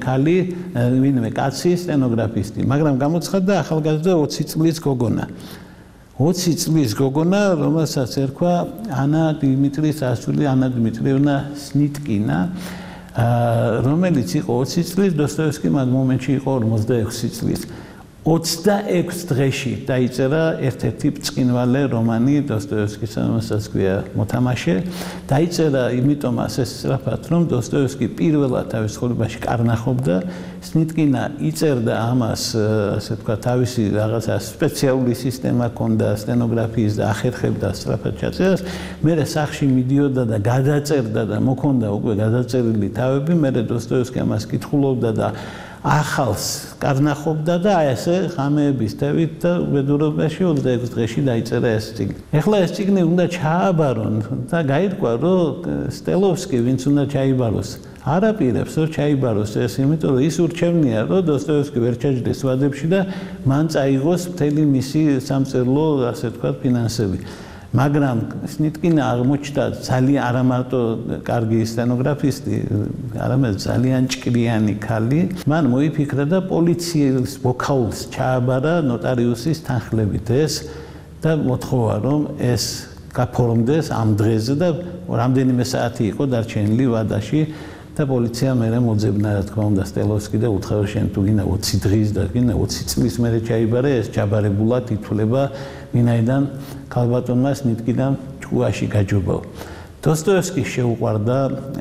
კაცი სტენოგრაფისტი, მაგრამ გამოცხადდა ახალგაზრდა 20 წლის გოგონა. 20 წლის გოგონა, რომელსაც ერქვა ანა დიმიტრიევნა სნიტკინა, რომელიც იყო 20 წლის, დოსტოევსკი მაგ მომენტში იყო 46 წლის. 26 დღეში დაიწერა ერთ-ერთი ბრწყინვალე რომანი დოსტოევსკის, რომელსაც ქვია მოთამაშე. დაიწერა იმიტომ ასე სწრაფად, რომ დოსტოევსკი პირველად თავის ცხოვრებაში კარნახობდა. სნიტკინა იწერდა ამას, ასე თქვა, თავისი რაღაცა სპეციალური სისტემა ჰქონდა სტენოგრაფიის და ახერხებდა სწრაფად ჩაწერას. მერე სახლში მიდიოდა და გადაწერდა და მოქონდა უკვე გადაწერილი თავები. მერე დოსტოევსკი ამას კითხულობდა და ახალს კარნახობდა და აი ესე ხამეების თევით და უბედურობაში 26 დღეში დაიწერა ეს წიგნი. ეხლა ეს წიგნი უნდა ჩააბარონ და გაირკვა, რომ სტელოვსკი, ვინც უნდა ჩაიბაროს, არ აპირებს, რომ ჩაიბაროს ეს, იმიტომ რომ ის ურჩევნია, რომ დოსტოევსკი ვერ ჩაჯდეს ვადებში და მან წაიღოს მთელი მისი სამწერლო, ასე ვთქვათ, ფინანსები. მაგრამ სნიტკინა აღმოჩნდა ძალიან არა მარტო კარგი სტენოგრაფისტი, არამედ ძალიან ჭკრიანი ქალი. მან მოიფიქრა და პოლიციის ვოქაულს ჩააბარა ნოტარიუსის თანხლებით ეს და მოთხოვა, რომ ეს გაფორმდეს ამ დღეზე და რამდენიმე საათი იყო დარჩენილი ვადაში და პოლიცია მერე მოძებნა, რა თქმა უნდა, სტელოვსკი და უთხრა, შენ თუ გინდა 20 დღის და გინდა 20 წლის მერე ჩაიბარე, ეს ჯაბარებულად ითვლება, ვინაიდან ქალბატონმა სნიტკინამ ჭკუაში გაჯობაო. დოსტოევსკი შეუყვარდა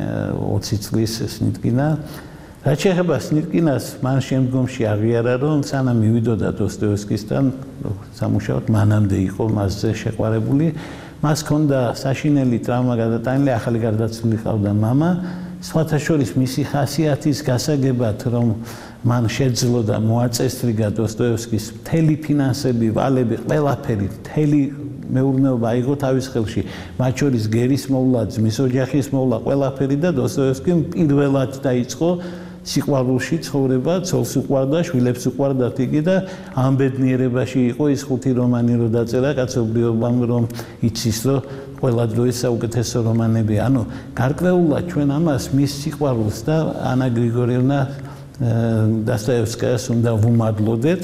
20 წლის სნიტკინა. რაც შეეხება სნიტკინას, მან შემდგომში აღიარა, რომ სანამ მივიდოდა დოსტოევსკისთან სამუშაოდ, მანამდე იყო მასზე შეყვარებული. მას ჰქონდა საშინელი ტრავმა გადატანილი, ახალი გარდაცვლილი ჰყავდა მამა. სხვათა შორის მისი ხასიათის გასაგებად, რომ მან შეძლო და მოაწესრიგა დოსტოევსკის მთელი ფინანსები, ვალები, ყველაფერი, მთელი მეურნეობა აიღო თავის ხელში, მათ შორის გერის მოვლა, ძმის ოჯახის მოვლა, ყველაფერი და დოსტოევსკიმ პირველად დაიწყო სიყვარულში ცხოვრება, ცოლს უყვარდა, შვილებს უყვარდა იგი და ამ ბედნიერებაში იყო ის 5 რომანი რო დაწერა კაცობრიობამ, რომ იცის, რომ ყველა დროის საუკეთესო რომანები. ანუ გარკვეულად ჩვენ ამას მის სიყვარულს და ანა გრიგორიევნა დოსტოევსკაიას უნდა ვუმადლოდეთ.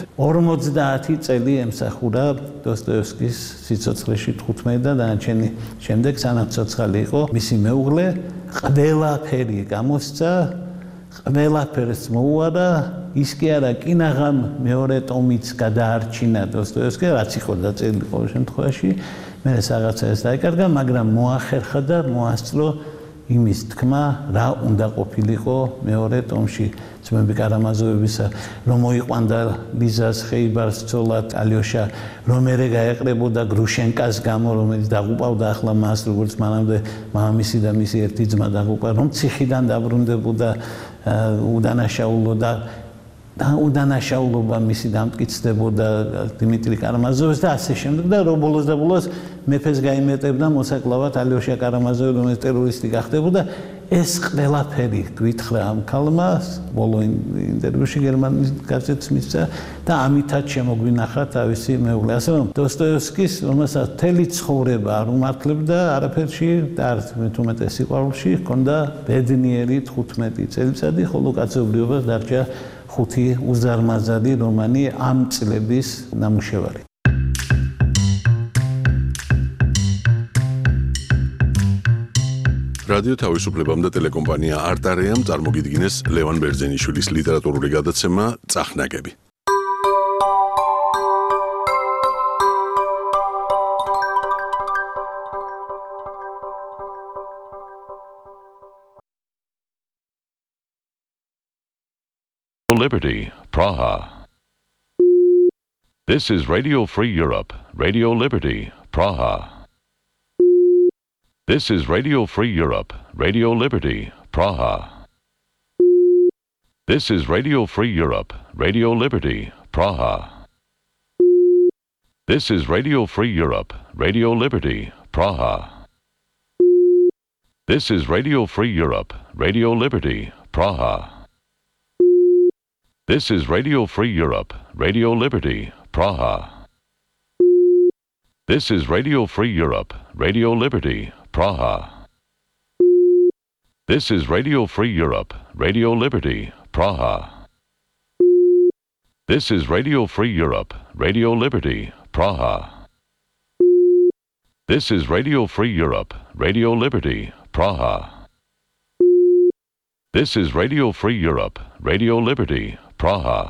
50 წელი ემსახურა დოსტოევსკის სიცოცხლეში 15 და დანარჩენი შემდეგ სანამ ცოცხალი იყო მისი მეუღლე, ყველაფერი გამოსცა, ყველაფერს მოუარა, ის კი არა, კინაღამ მეორე ტომიც გადაარჩინა დოსტოევსკი, რაც იყო დაწერილი ყოველ შემთხვევაში. მე რაღაცა ეს დაიკარგა, მაგრამ მოახერხა და მოასწრო იმის თქმა, რა უნდა ყოფილიყო მეორე ტომში. ძმები კარამაზოვებისა, რომ მოიყვანდა ლიზას ხეიბარს ცოლად ალიოშა, რომ ერე გაეყრებოდა გრუშენკას გამო, რომელიც დაღუპავდა ახლა მას, როგორც მანამდე მამამისი და მისი ერთი ძმა დაღუპა, რომ ციხიდან დაბრუნდებოდა უდანაშაულო და უდანაშაულობა მისი დამტკიცდებოდა დიმიტრი კარამაზოვს და ასე შემდეგ და რომ ბოლოს და ბოლოს მეფეს გაიმეტებდა მოსაკლავად ალიოშა კარამაზოვი, რომელიც ტერორისტი გახდებოდა. ეს ყველაფერი გვითხრა ამ ქალმა, ბოლო ინტერვიუში გერმანიის გაზეთს მისცა და ამითაც შემოგვინახა თავისი მეუღლე. ასე რომ დოსტოევსკის, რომელსაც მთელი ცხოვრება არ უმართლებდა არაფერში და არც უმეტეს სიყვარულში, ჰქონდა ბედნიერი 15 წელიწადი, ხოლო კაცობრიობას დარჩა 5 უზარმაზარი რომანი ამ წლების ნამუშევარი. რადიო თავისუფლებამ და ტელეკომპანია არტარეამ წარმოგიდგინეს ლევან ბერძენიშვილის ლიტერატურული გადაცემა წახნაგები. Liberty, Praha. This is Radio Free Europe, Radio Liberty, Praha. This is Radio Free Europe, Radio Liberty, Praha. This is Radio Free Europe, Radio Liberty, Praha. This is Radio Free Europe, Radio Liberty, Praha. This is Radio Free Europe, Radio Liberty, Praha. This is Radio Free Europe, Radio Liberty, Praha. This is Radio Free Europe, Radio Liberty, Praha. This is Radio Free Europe, Radio Liberty, Praha. This is Radio Free Europe, Radio Liberty, Praha. This is Radio Free Europe, Radio Liberty, Praha. This is Radio Free Europe, Radio Liberty, Praha.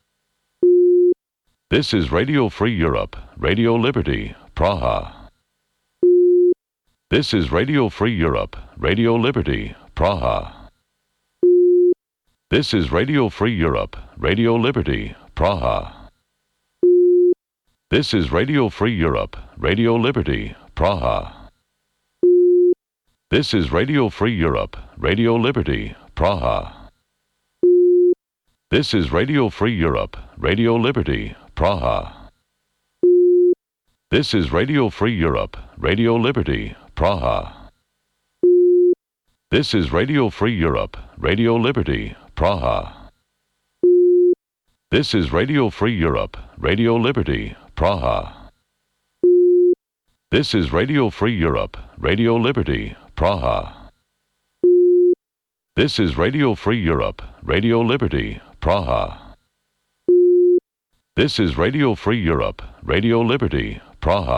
This is Radio Free Europe, Radio Liberty, Praha. This is Radio Free Europe, Radio Liberty, Praha. This is Radio Free Europe, Radio Liberty, Praha. This is Radio Free Europe, Radio Liberty, Praha. This is Radio Free Europe, Radio Liberty, Praha. This is Radio Free Europe, Radio Liberty, Praha. This is Radio Free Europe, Radio Liberty, Praha. This is Radio Free Europe, Radio Liberty, Praha. This is Radio Free Europe, Radio Liberty, Praha. This is Radio Free Europe, Radio Liberty, Praha. This is Radio Free Europe, Radio Liberty, Praha. This is Radio Free Europe, Radio Liberty, Praha.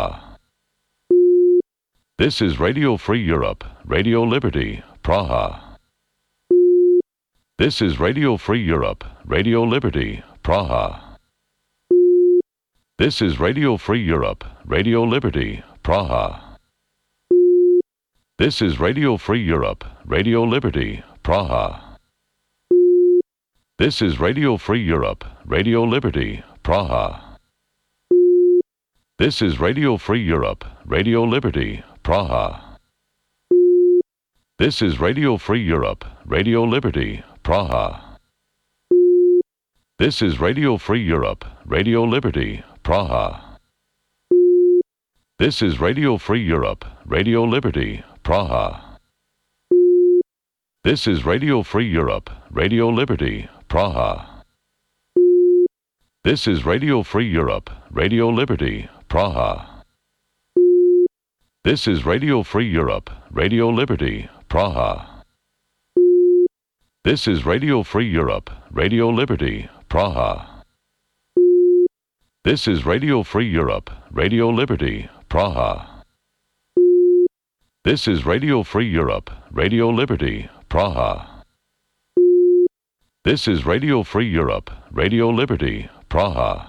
This is Radio Free Europe, Radio Liberty, Praha. This is Radio Free Europe, Radio Liberty, Praha. This is Radio Free Europe, Radio Liberty, Praha. This is Radio Free Europe, Radio Liberty, Praha. This is Radio Free Europe, Radio Liberty, Praha. This is Radio Free Europe, Radio Liberty, Praha. This is Radio Free Europe, Radio Liberty, Praha. This is Radio Free Europe, Radio Liberty, Praha. This is Radio Free Europe, Radio Liberty, Praha. This is Radio Free Europe, Radio Liberty, Praha. This is Radio Free Europe, Radio Liberty, Praha. This is Radio Free Europe, Radio Liberty, Praha. This is Radio Free Europe, Radio Liberty, Praha. This is Radio Free Europe, Radio Liberty, Praha. This is Radio Free Europe, Radio Liberty, Praha. This is Radio Free Europe, Radio Liberty, Praha.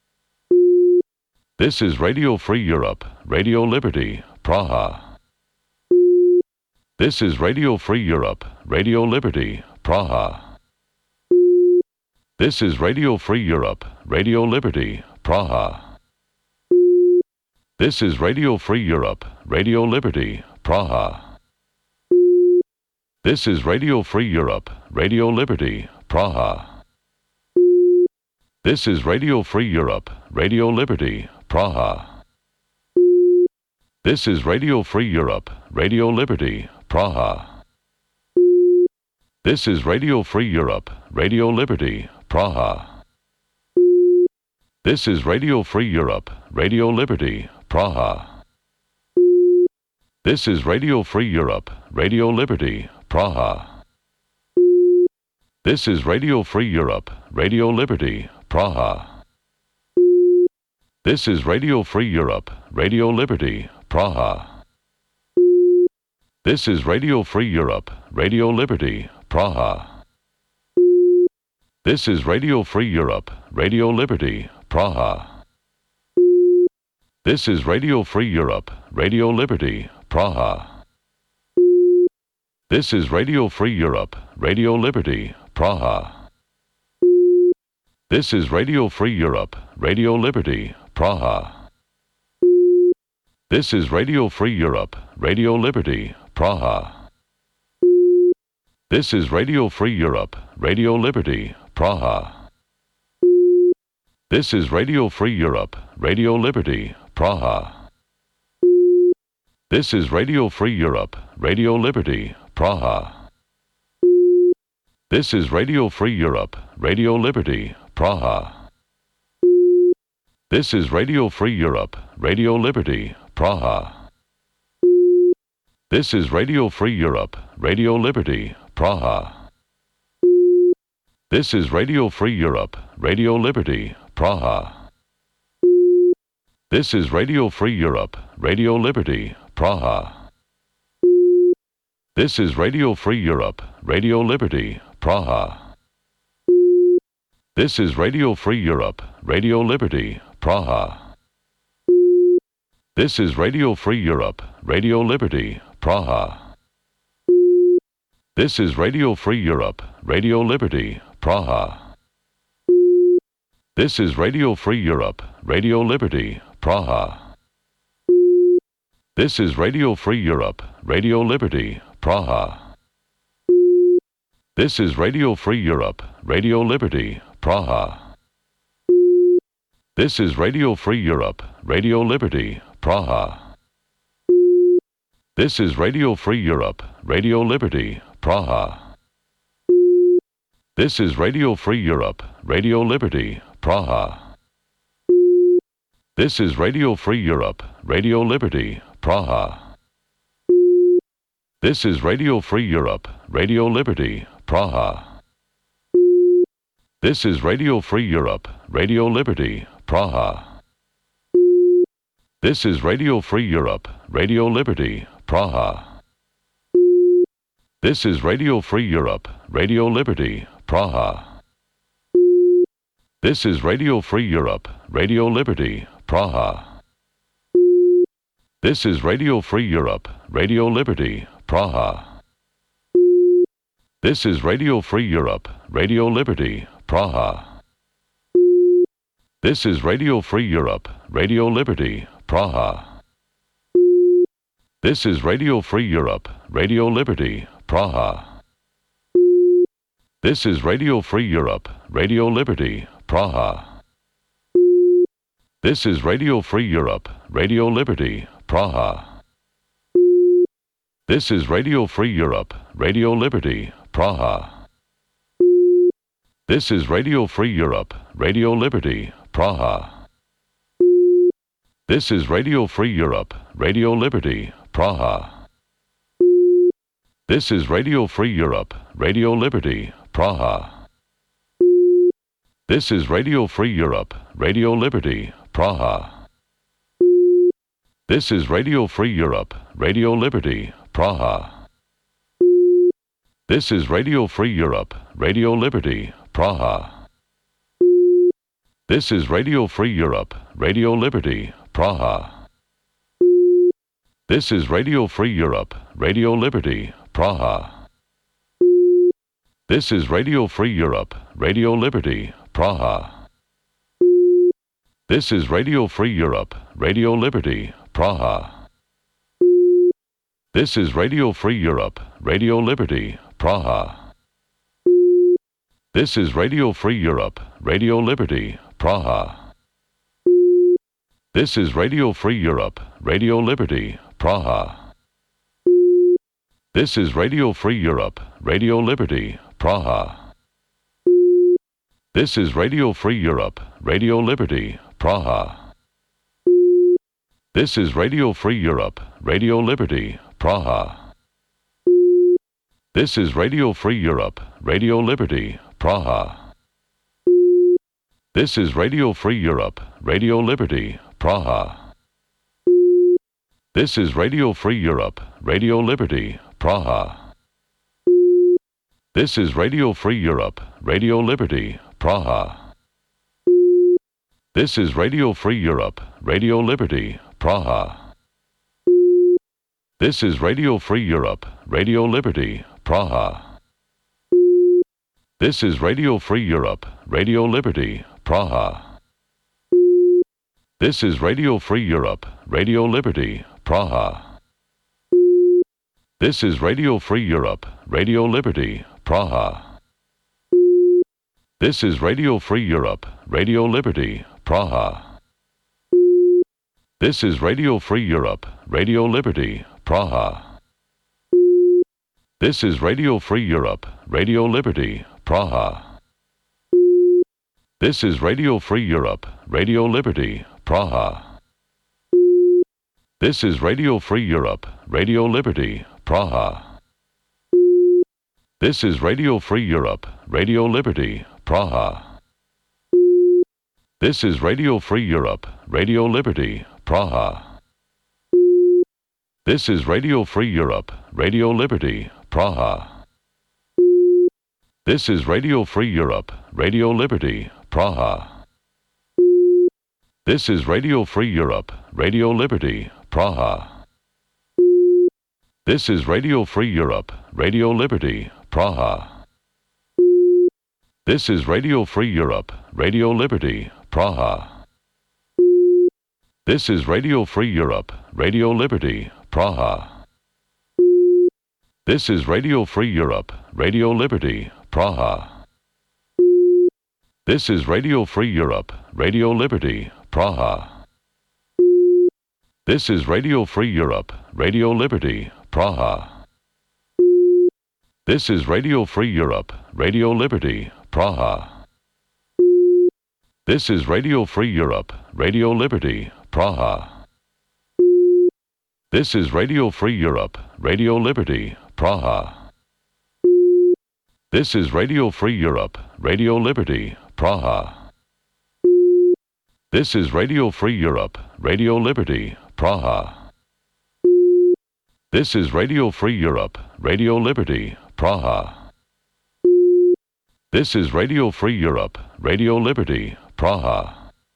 This is Radio Free Europe, Radio Liberty, Praha. This is Radio Free Europe, Radio Liberty, Praha. This is Radio Free Europe, Radio Liberty, Praha. This is Radio Free Europe, Radio Liberty, Praha. This is Radio Free Europe, Radio Liberty, Praha. This is Radio Free Europe, Radio Liberty, Praha. This is Radio Free Europe, Radio Liberty, Praha. This is Radio Free Europe, Radio Liberty, Praha. This is Radio Free Europe, Radio Liberty, Praha. This is Radio Free Europe, Radio Liberty, Praha. This is Radio Free Europe, Radio Liberty, Praha. This is Radio Free Europe, Radio Liberty, Praha. This is Radio Free Europe, Radio Liberty, Praha. This is Radio Free Europe, Radio Liberty, Praha. This is Radio Free Europe, Radio Liberty, Praha. This is Radio Free Europe, Radio Liberty, Praha. This is Radio Free Europe, Radio Liberty, Praha. This is Radio Free Europe, Radio Liberty, Praha. This is Radio Free Europe, Radio Liberty, Praha. This is Radio Free Europe, Radio Liberty, Praha. This is Radio Free Europe, Radio Liberty, Praha. This is Radio Free Europe, Radio Liberty, Praha. This is Radio Free Europe, Radio Liberty, Praha. This is Radio Free Europe, Radio Liberty, Praha. This is Radio Free Europe, Radio Liberty, Praha. This is Radio Free Europe, Radio Liberty, Praha. This is Radio Free Europe, Radio Liberty, Praha. This is Radio Free Europe, Radio Liberty, Praha. This is Radio Free Europe, Radio Liberty, Praha. This is Radio Free Europe, Radio Liberty, Praha. This is Radio Free Europe, Radio Liberty, Praha. This is Radio Free Europe, Radio Liberty, Praha. This is Radio Free Europe, Radio Liberty, Praha. This is Radio Free Europe, Radio Liberty, Praha. This is Radio Free Europe, Radio Liberty, Praha. This is Radio Free Europe, Radio Liberty, Praha. This is Radio Free Europe, Radio Liberty, Praha. This is Radio Free Europe, Radio Liberty, Praha. This is Radio Free Europe, Radio Liberty, Praha. This is Radio Free Europe, Radio Liberty, Praha. This is Radio Free Europe, Radio Liberty, Praha. This is Radio Free Europe, Radio Liberty, Praha. This is Radio Free Europe, Radio Liberty, Praha. This is Radio Free Europe, Radio Liberty, Praha. This is Radio Free Europe, Radio Liberty, Praha. This is Radio Free Europe, Radio Liberty, Praha. This is Radio Free Europe, Radio Liberty, Praha. This is Radio Free Europe, Radio Liberty, Praha. This is Radio Free Europe, Radio Liberty, Praha. This is Radio Free Europe, Radio Liberty, Praha. This is Radio Free Europe, Radio Liberty, Praha. This is Radio Free Europe, Radio Liberty, Praha. This is Radio Free Europe, Radio Liberty, Praha. This is Radio Free Europe, Radio Liberty, Praha. This is Radio Free Europe, Radio Liberty, Praha. This is Radio Free Europe, Radio Liberty, Praha. This is Radio Free Europe, Radio Liberty, Praha. This is Radio Free Europe, Radio Liberty, Praha. This is Radio Free Europe, Radio Liberty, Praha. This is Radio Free Europe, Radio Liberty, Praha. This is Radio Free Europe, Radio Liberty, Praha. This is Radio Free Europe, Radio Liberty, Praha. This is Radio Free Europe, Radio Liberty, Praha. This is Radio Free Europe, Radio Liberty, Praha. This is Radio Free Europe, Radio Liberty, Praha. This is Radio Free Europe, Radio Liberty, Praha. This is Radio Free Europe, Radio Liberty, Praha. This is Radio Free Europe, Radio Liberty, Praha. This is Radio Free Europe, Radio Liberty, Praha. This is Radio Free Europe, Radio Liberty, Praha. This is Radio Free Europe, Radio Liberty, Praha. This is Radio Free Europe, Radio Liberty, Praha. This is Radio Free Europe, Radio Liberty, Praha. This is Radio Free Europe, Radio Liberty, Praha. This is Radio Free Europe, Radio Liberty, Praha. This is Radio Free Europe, Radio Liberty, Praha. This is Radio Free Europe, Radio Liberty, Praha. This is Radio Free Europe, Radio Liberty, Praha. This is Radio Free Europe, Radio Liberty, Praha. This is Radio Free Europe, Radio Liberty, Praha. This is Radio Free Europe, Radio Liberty, Praha. This is Radio Free Europe, Radio Liberty, Praha. This is Radio Free Europe, Radio Liberty, Praha. This is Radio Free Europe, Radio Liberty, Praha. This is Radio Free Europe, Radio Liberty, Praha. This is Radio Free Europe, Radio Liberty, Praha. This is Radio Free Europe, Radio Liberty, Praha. This is Radio Free Europe, Radio Liberty, Praha. This is Radio Free Europe, Radio Liberty, Praha. This is Radio Free Europe, Radio Liberty, Praha. This is Radio Free Europe, Radio Liberty, Praha. This is Radio Free Europe, Radio Liberty, Praha. This is Radio Free Europe, Radio Liberty, Praha. This is Radio Free Europe, Radio Liberty, Praha. This is Radio Free Europe, Radio Liberty, Praha. This is Radio Free Europe, Radio Liberty, Praha. This is Radio Free Europe, Radio Liberty, Praha.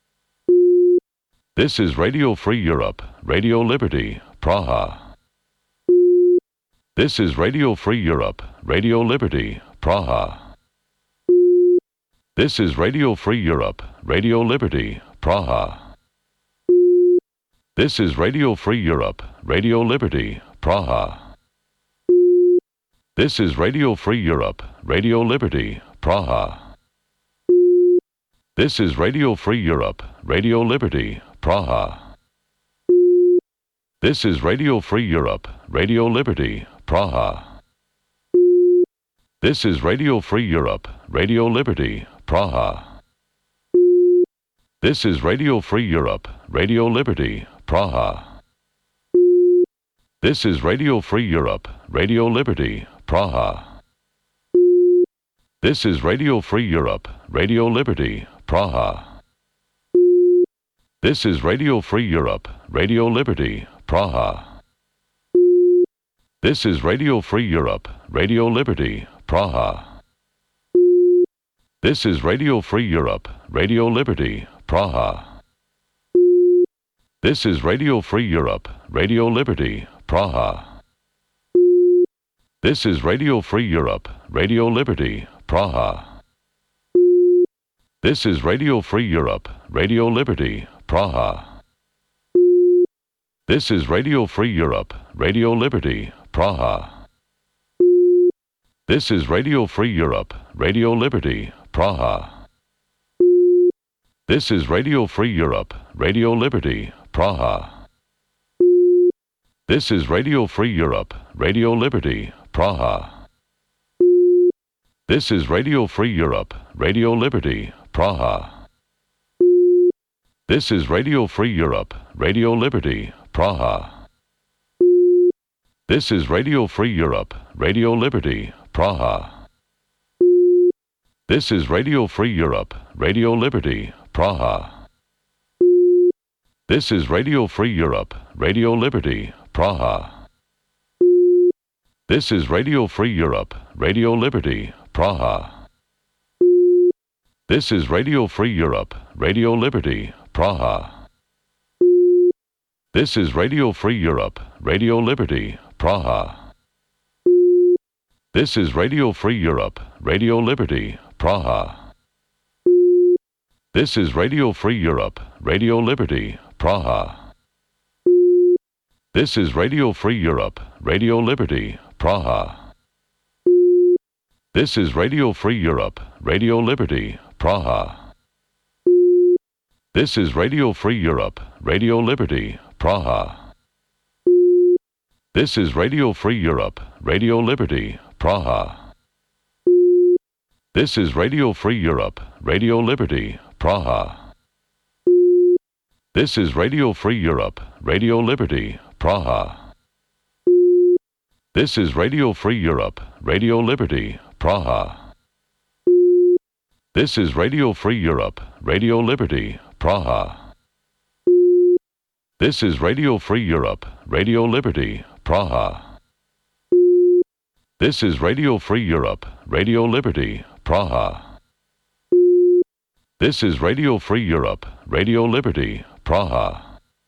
This is Radio Free Europe, Radio Liberty, Praha. This is Radio Free Europe, Radio Liberty, Praha. This is Radio Free Europe, Radio Liberty, Praha. This is Radio Free Europe, Radio Liberty, Praha. This is Radio Free Europe, Radio Liberty, Praha. This is Radio Free Europe, Radio Liberty, Praha. This is Radio Free Europe, Radio Liberty, Praha. This is Radio Free Europe, Radio Liberty, Praha. This is Radio Free Europe, Radio Liberty, Praha. This is Radio Free Europe, Radio Liberty, Praha. This is Radio Free Europe, Radio Liberty, Praha. This is Radio Free Europe, Radio Liberty, Praha. This is Radio Free Europe, Radio Liberty, Praha. This is Radio Free Europe, Radio Liberty, Praha. This is Radio Free Europe, Radio Liberty, Praha. This is Radio Free Europe, Radio Liberty, Praha. This is Radio Free Europe, Radio Liberty, Praha. This is Radio Free Europe, Radio Liberty, Praha. This is Radio Free Europe, Radio Liberty, Praha. This is Radio Free Europe, Radio Liberty, Praha. This is Radio Free Europe, Radio Liberty, Praha. This is Radio Free Europe, Radio Liberty, Praha. This is Radio Free Europe, Radio Liberty, Praha. This is Radio Free Europe, Radio Liberty, Praha. This is Radio Free Europe, Radio Liberty, Praha. This is Radio Free Europe, Radio Liberty, Praha. This is Radio Free Europe, Radio Liberty, Praha. This is Radio Free Europe, Radio Liberty, Praha. This is Radio Free Europe, Radio Liberty, Praha. This is Radio Free Europe, Radio Liberty, Praha. This is Radio Free Europe, Radio Liberty, Praha. This is Radio Free Europe, Radio Liberty, Praha. This is Radio Free Europe, Radio Liberty, Praha. This is Radio Free Europe, Radio Liberty, Praha. This is Radio Free Europe, Radio Liberty, Praha. This is Radio Free Europe, Radio Liberty, Praha. This is Radio Free Europe, Radio Liberty, Praha. This is Radio Free Europe, Radio Liberty, Praha. This is Radio Free Europe, Radio Liberty, Praha. This is Radio Free Europe, Radio Liberty, Praha. This is Radio Free Europe, Radio Liberty, Praha. This is Radio Free Europe, Radio Liberty, Praha.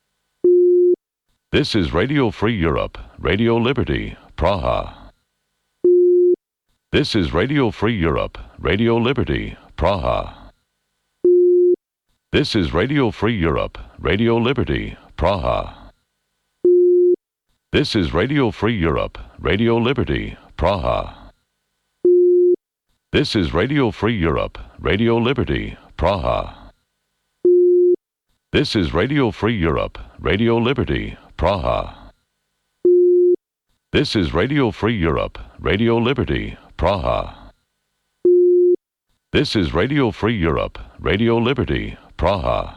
This is Radio Free Europe, Radio Liberty, Praha. This is Radio Free Europe, Radio Liberty, Praha. This is Radio Free Europe, Radio Liberty, Praha. This is Radio Free Europe, Radio Liberty, Praha. This is Radio Free Europe, Radio Liberty, Praha. This is Radio Free Europe, Radio Liberty, Praha. This is Radio Free Europe, Radio Liberty, Praha. This is Radio Free Europe, Radio Liberty, Praha.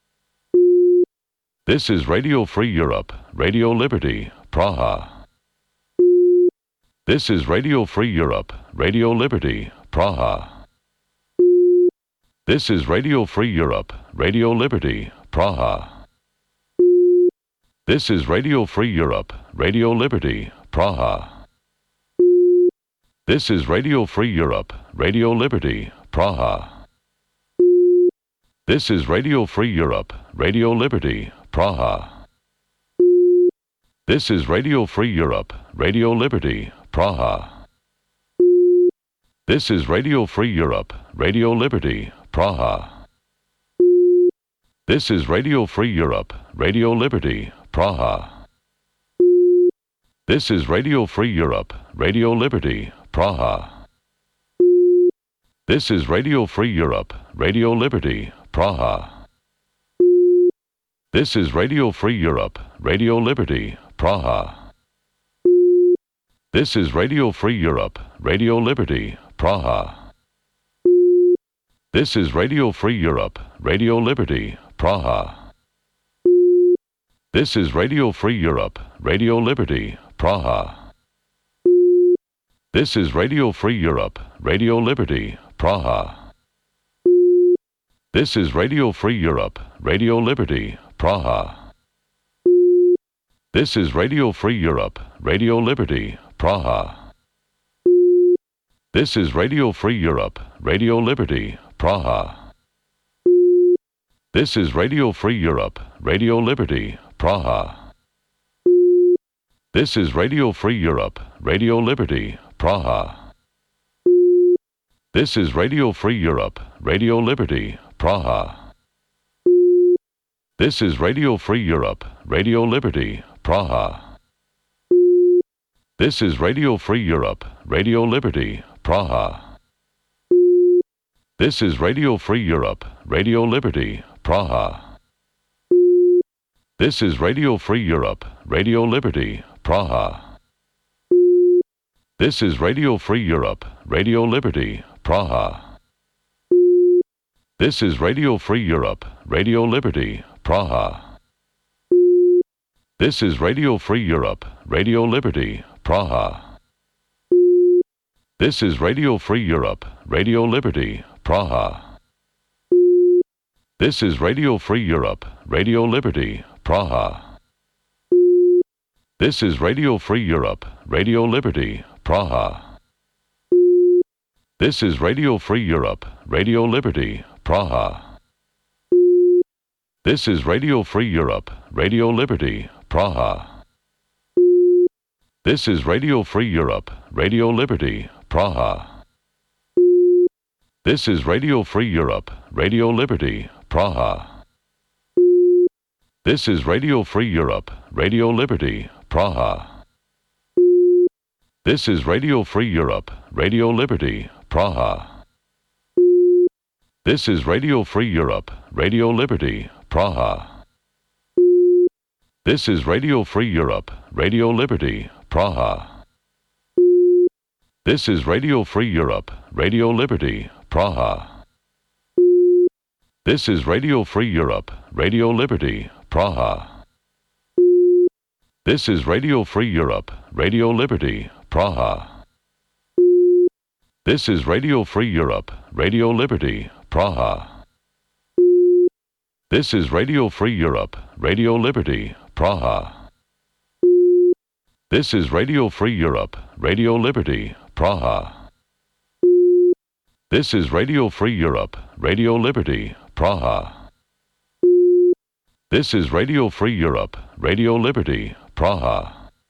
This is Radio Free Europe, Radio Liberty, Praha. This is Radio Free Europe, Radio Liberty, Praha. This is Radio Free Europe, Radio Liberty, Praha. This is Radio Free Europe, Radio Liberty, Praha. This is Radio Free Europe, Radio Liberty, Praha. This is Radio Free Europe, Radio Liberty, Praha. This is Radio Free Europe, Radio Liberty, Praha. This is Radio Free Europe, Radio Liberty, Praha. This is Radio Free Europe, Radio Liberty, Praha. This is Radio Free Europe, Radio Liberty, Praha. This is Radio Free Europe, Radio Liberty, Praha. This is Radio Free Europe, Radio Liberty, Praha. This is Radio Free Europe, Radio Liberty, Praha. This is Radio Free Europe, Radio Liberty, Praha. This is Radio Free Europe, Radio Liberty, Praha. This is Radio Free Europe, Radio Liberty, Praha. This is Radio Free Europe, Radio Liberty, Praha. This is Radio Free Europe, Radio Liberty, Praha. This is Radio Free Europe, Radio Liberty, Praha. This is Radio Free Europe, Radio Liberty, Praha. This is Radio Free Europe, Radio Liberty, Praha. This is Radio Free Europe, Radio Liberty, Praha. This is Radio Free Europe, Radio Liberty, Praha. This is Radio Free Europe, Radio Liberty, Praha. This is Radio Free Europe, Radio Liberty, Praha. This is Radio Free Europe, Radio Liberty, Praha. This is Radio Free Europe, Radio Liberty, Praha. This is Radio Free Europe, Radio Liberty, Praha. This is Radio Free Europe, Radio Liberty, Praha. This is Radio Free Europe, Radio Liberty, Praha. This is Radio Free Europe, Radio Liberty, Praha. This is Radio Free Europe, Radio Liberty, Praha. This is Radio Free Europe, Radio Liberty, Praha. This is Radio Free Europe, Radio Liberty, Praha. This is Radio Free Europe, Radio Liberty, Praha. This is Radio Free Europe, Radio Liberty, Praha. This is Radio Free Europe, Radio Liberty, Praha. This is Radio Free Europe, Radio Liberty, Praha. This is Radio Free Europe, Radio Liberty, Praha. This is Radio Free Europe, Radio Liberty, Praha. This is Radio Free Europe, Radio Liberty, Praha. This is Radio Free Europe, Radio Liberty, Praha. This is Radio Free Europe, Radio Liberty, Praha. This is Radio Free Europe, Radio Liberty, Praha. This is Radio Free Europe, Radio Liberty, Praha. This is Radio Free Europe, Radio Liberty, Praha. This is Radio Free Europe, Radio Liberty, Praha. This is Radio Free Europe, Radio Liberty, Praha.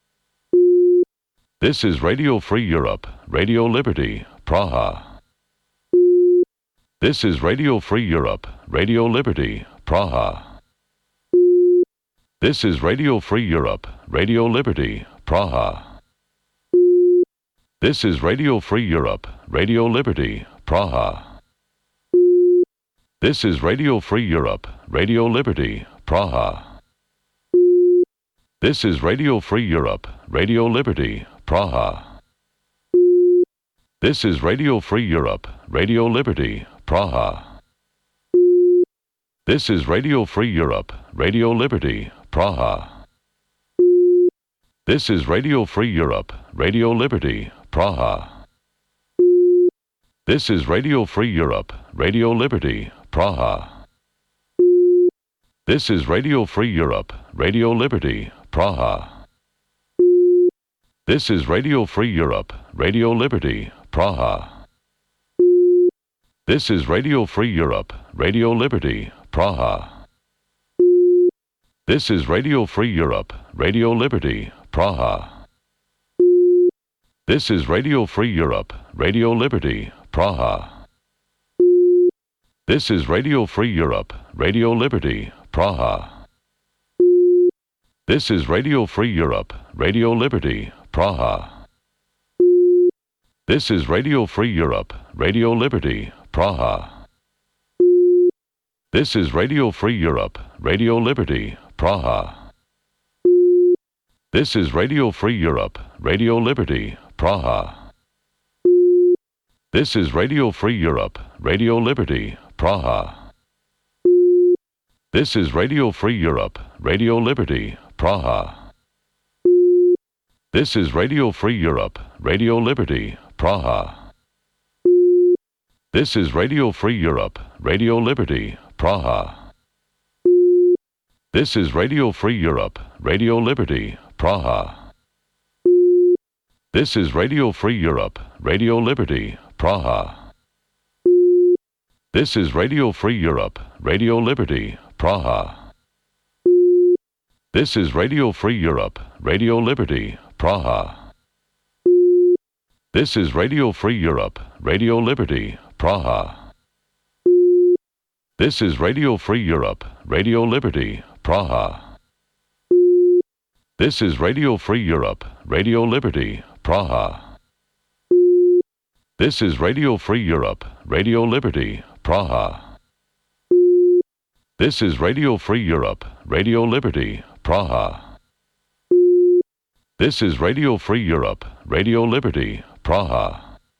This is Radio Free Europe, Radio Liberty, Praha. This is Radio Free Europe, Radio Liberty, Praha. This is Radio Free Europe, Radio Liberty, Praha. This is Radio Free Europe, Radio Liberty, Praha. This is Radio Free Europe, Radio Liberty, Praha. This is Radio Free Europe, Radio Liberty, Praha. This is Radio Free Europe, Radio Liberty, Praha. This is Radio Free Europe, Radio Liberty, Praha. This is Radio Free Europe, Radio Liberty, Praha. This is Radio Free Europe, Radio Liberty, Praha. This is Radio Free Europe, Radio Liberty, Praha. This is Radio Free Europe, Radio Liberty, Praha. This is Radio Free Europe, Radio Liberty, Praha. This is Radio Free Europe, Radio Liberty, Praha. This is Radio Free Europe, Radio Liberty, Praha. This is Radio Free Europe, Radio Liberty, Praha. This is Radio Free Europe, Radio Liberty, Praha. This is Radio Free Europe, Radio Liberty, Praha. This is Radio Free Europe, Radio Liberty, Praha. This is Radio Free Europe, Radio Liberty, Praha. This is Radio Free Europe, Radio Liberty, Praha. This is Radio Free Europe, Radio Liberty, Praha. This is Radio Free Europe, Radio Liberty, Praha. This is Radio Free Europe, Radio Liberty, Praha. This is Radio Free Europe, Radio Liberty, Praha. This is Radio Free Europe, Radio Liberty, Praha. This is Radio Free Europe, Radio Liberty, Praha. This is Radio Free Europe, Radio Liberty, Praha. This is Radio Free Europe, Radio Liberty, Praha. This is Radio Free Europe, Radio Liberty, Praha. This is Radio Free Europe, Radio Liberty, Praha. This is Radio Free Europe, Radio Liberty, Praha. This is Radio Free Europe, Radio Liberty, Praha. This is Radio Free Europe, Radio Liberty, Praha.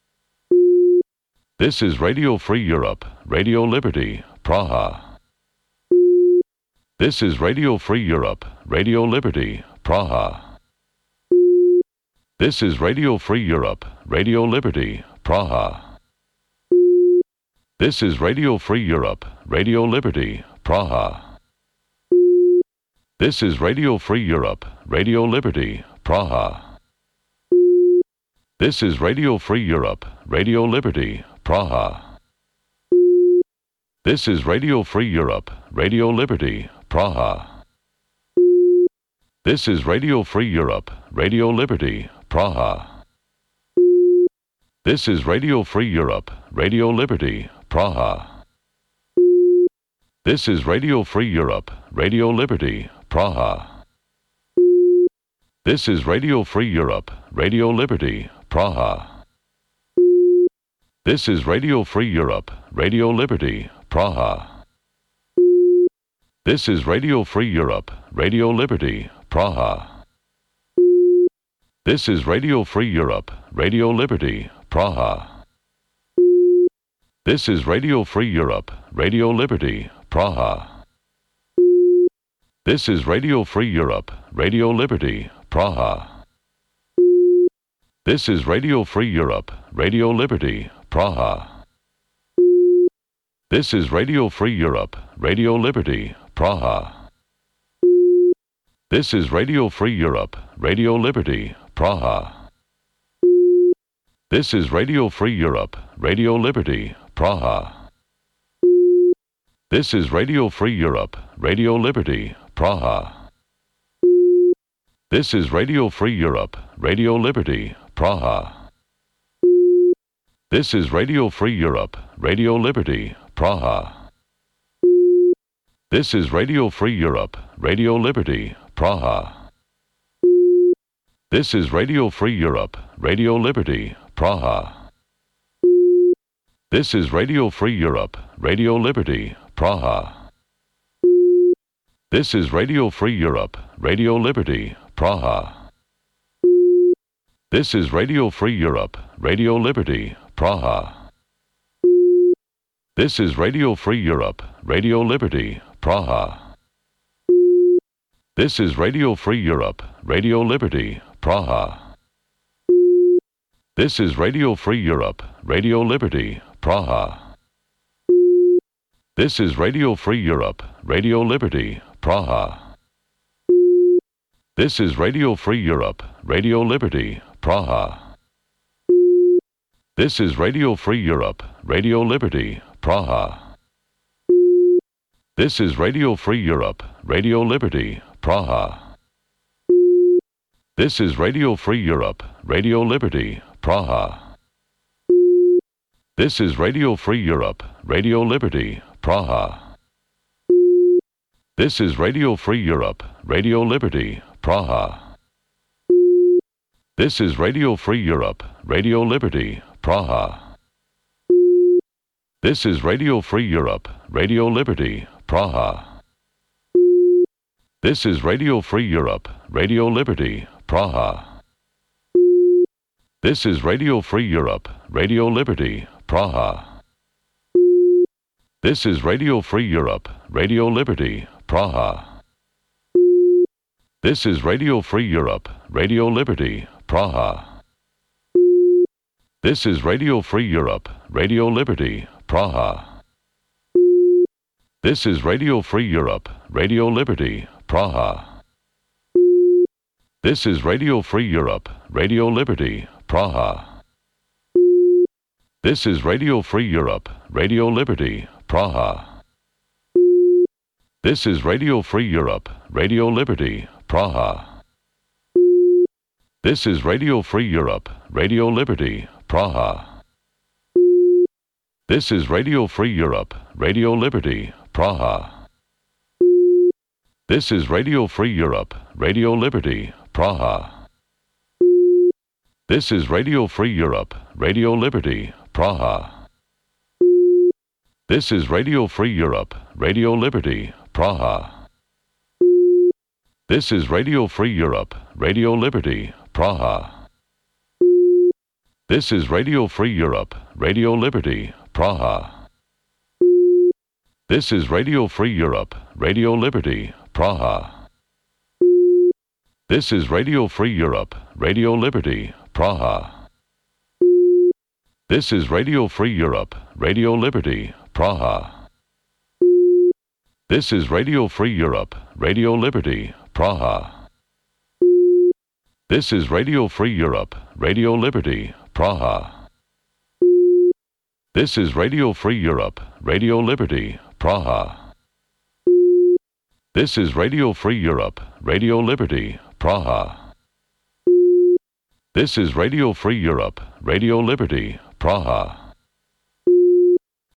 This is Radio Free Europe, Radio Liberty, Praha. This is Radio Free Europe, Radio Liberty, Praha. This is Radio Free Europe, Radio Liberty, Praha. This is Radio Free Europe, Radio Liberty, Praha. This is Radio Free Europe, Radio Liberty, Praha. This is Radio Free Europe, Radio Liberty, Praha. This is Radio Free Europe, Radio Liberty, Praha. This is Radio Free Europe, Radio Liberty, Praha. This is Radio Free Europe, Radio Liberty, Praha. This is Radio Free Europe, Radio Liberty, Praha. This is Radio Free Europe, Radio Liberty, Praha. This is Radio Free Europe, Radio Liberty, Praha. This is Radio Free Europe, Radio Liberty, Praha. This is Radio Free Europe, Radio Liberty, Praha. This is Radio Free Europe, Radio Liberty, Praha. This is Radio Free Europe, Radio Liberty, Praha. This is Radio Free Europe, Radio Liberty, Praha. This is Radio Free Europe, Radio Liberty, Praha. This is Radio Free Europe, Radio Liberty, Praha. This is Radio Free Europe, Radio Liberty, Praha. This is Radio Free Europe, Radio Liberty, Praha. This is Radio Free Europe, Radio Liberty, Praha. This is Radio Free Europe, Radio Liberty, Praha. This is Radio Free Europe, Radio Liberty, Praha. This is Radio Free Europe, Radio Liberty, Praha. This is Radio Free Europe, Radio Liberty, Praha. This is Radio Free Europe, Radio Liberty, Praha. This is Radio Free Europe, Radio Liberty, Praha. This is Radio Free Europe, Radio Liberty, Praha. This is Radio Free Europe, Radio Liberty, Praha. This is Radio Free Europe, Radio Liberty, Praha. This is Radio Free Europe, Radio Liberty, Praha. This is Radio Free Europe, Radio Liberty, Praha. This is Radio Free Europe, Radio Liberty, Praha. This is Radio Free Europe, Radio Liberty, Praha. This is Radio Free Europe, Radio Liberty, Praha. This is Radio Free Europe, Radio Liberty, Praha. This is Radio Free Europe, Radio Liberty, Praha. This is Radio Free Europe, Radio Liberty, Praha. This is Radio Free Europe, Radio Liberty, Praha. This is Radio Free Europe, Radio Liberty, Praha. This is Radio Free Europe, Radio Liberty, Praha. This is Radio Free Europe, Radio Liberty, Praha. This is Radio Free Europe, Radio Liberty, Praha. This is Radio Free Europe, Radio Liberty, Praha. This is Radio Free Europe, Radio Liberty, Praha. This is Radio Free Europe, Radio Liberty, Praha. This is Radio Free Europe, Radio Liberty, Praha. This is Radio Free Europe, Radio Liberty, Praha. This is Radio Free Europe, Radio Liberty, Praha. This is Radio Free Europe, Radio Liberty, Praha. This is Radio Free Europe, Radio Liberty, Praha. This is Radio Free Europe, Radio Liberty, Praha. This is Radio Free Europe, Radio Liberty, Praha. This is Radio Free Europe, Radio Liberty, Praha. This is Radio Free Europe, Radio Liberty, Praha. This is Radio Free Europe, Radio Liberty, Praha. This is Radio Free Europe, Radio Liberty, Praha. This is Radio Free Europe, Radio Liberty, Praha. This is Radio Free Europe, Radio Liberty, Praha. This is Radio Free Europe, Radio Liberty, Praha. This is Radio Free Europe, Radio Liberty, Praha. This is Radio Free Europe, Radio Liberty, Praha. This is Radio Free Europe, Radio Liberty, Praha.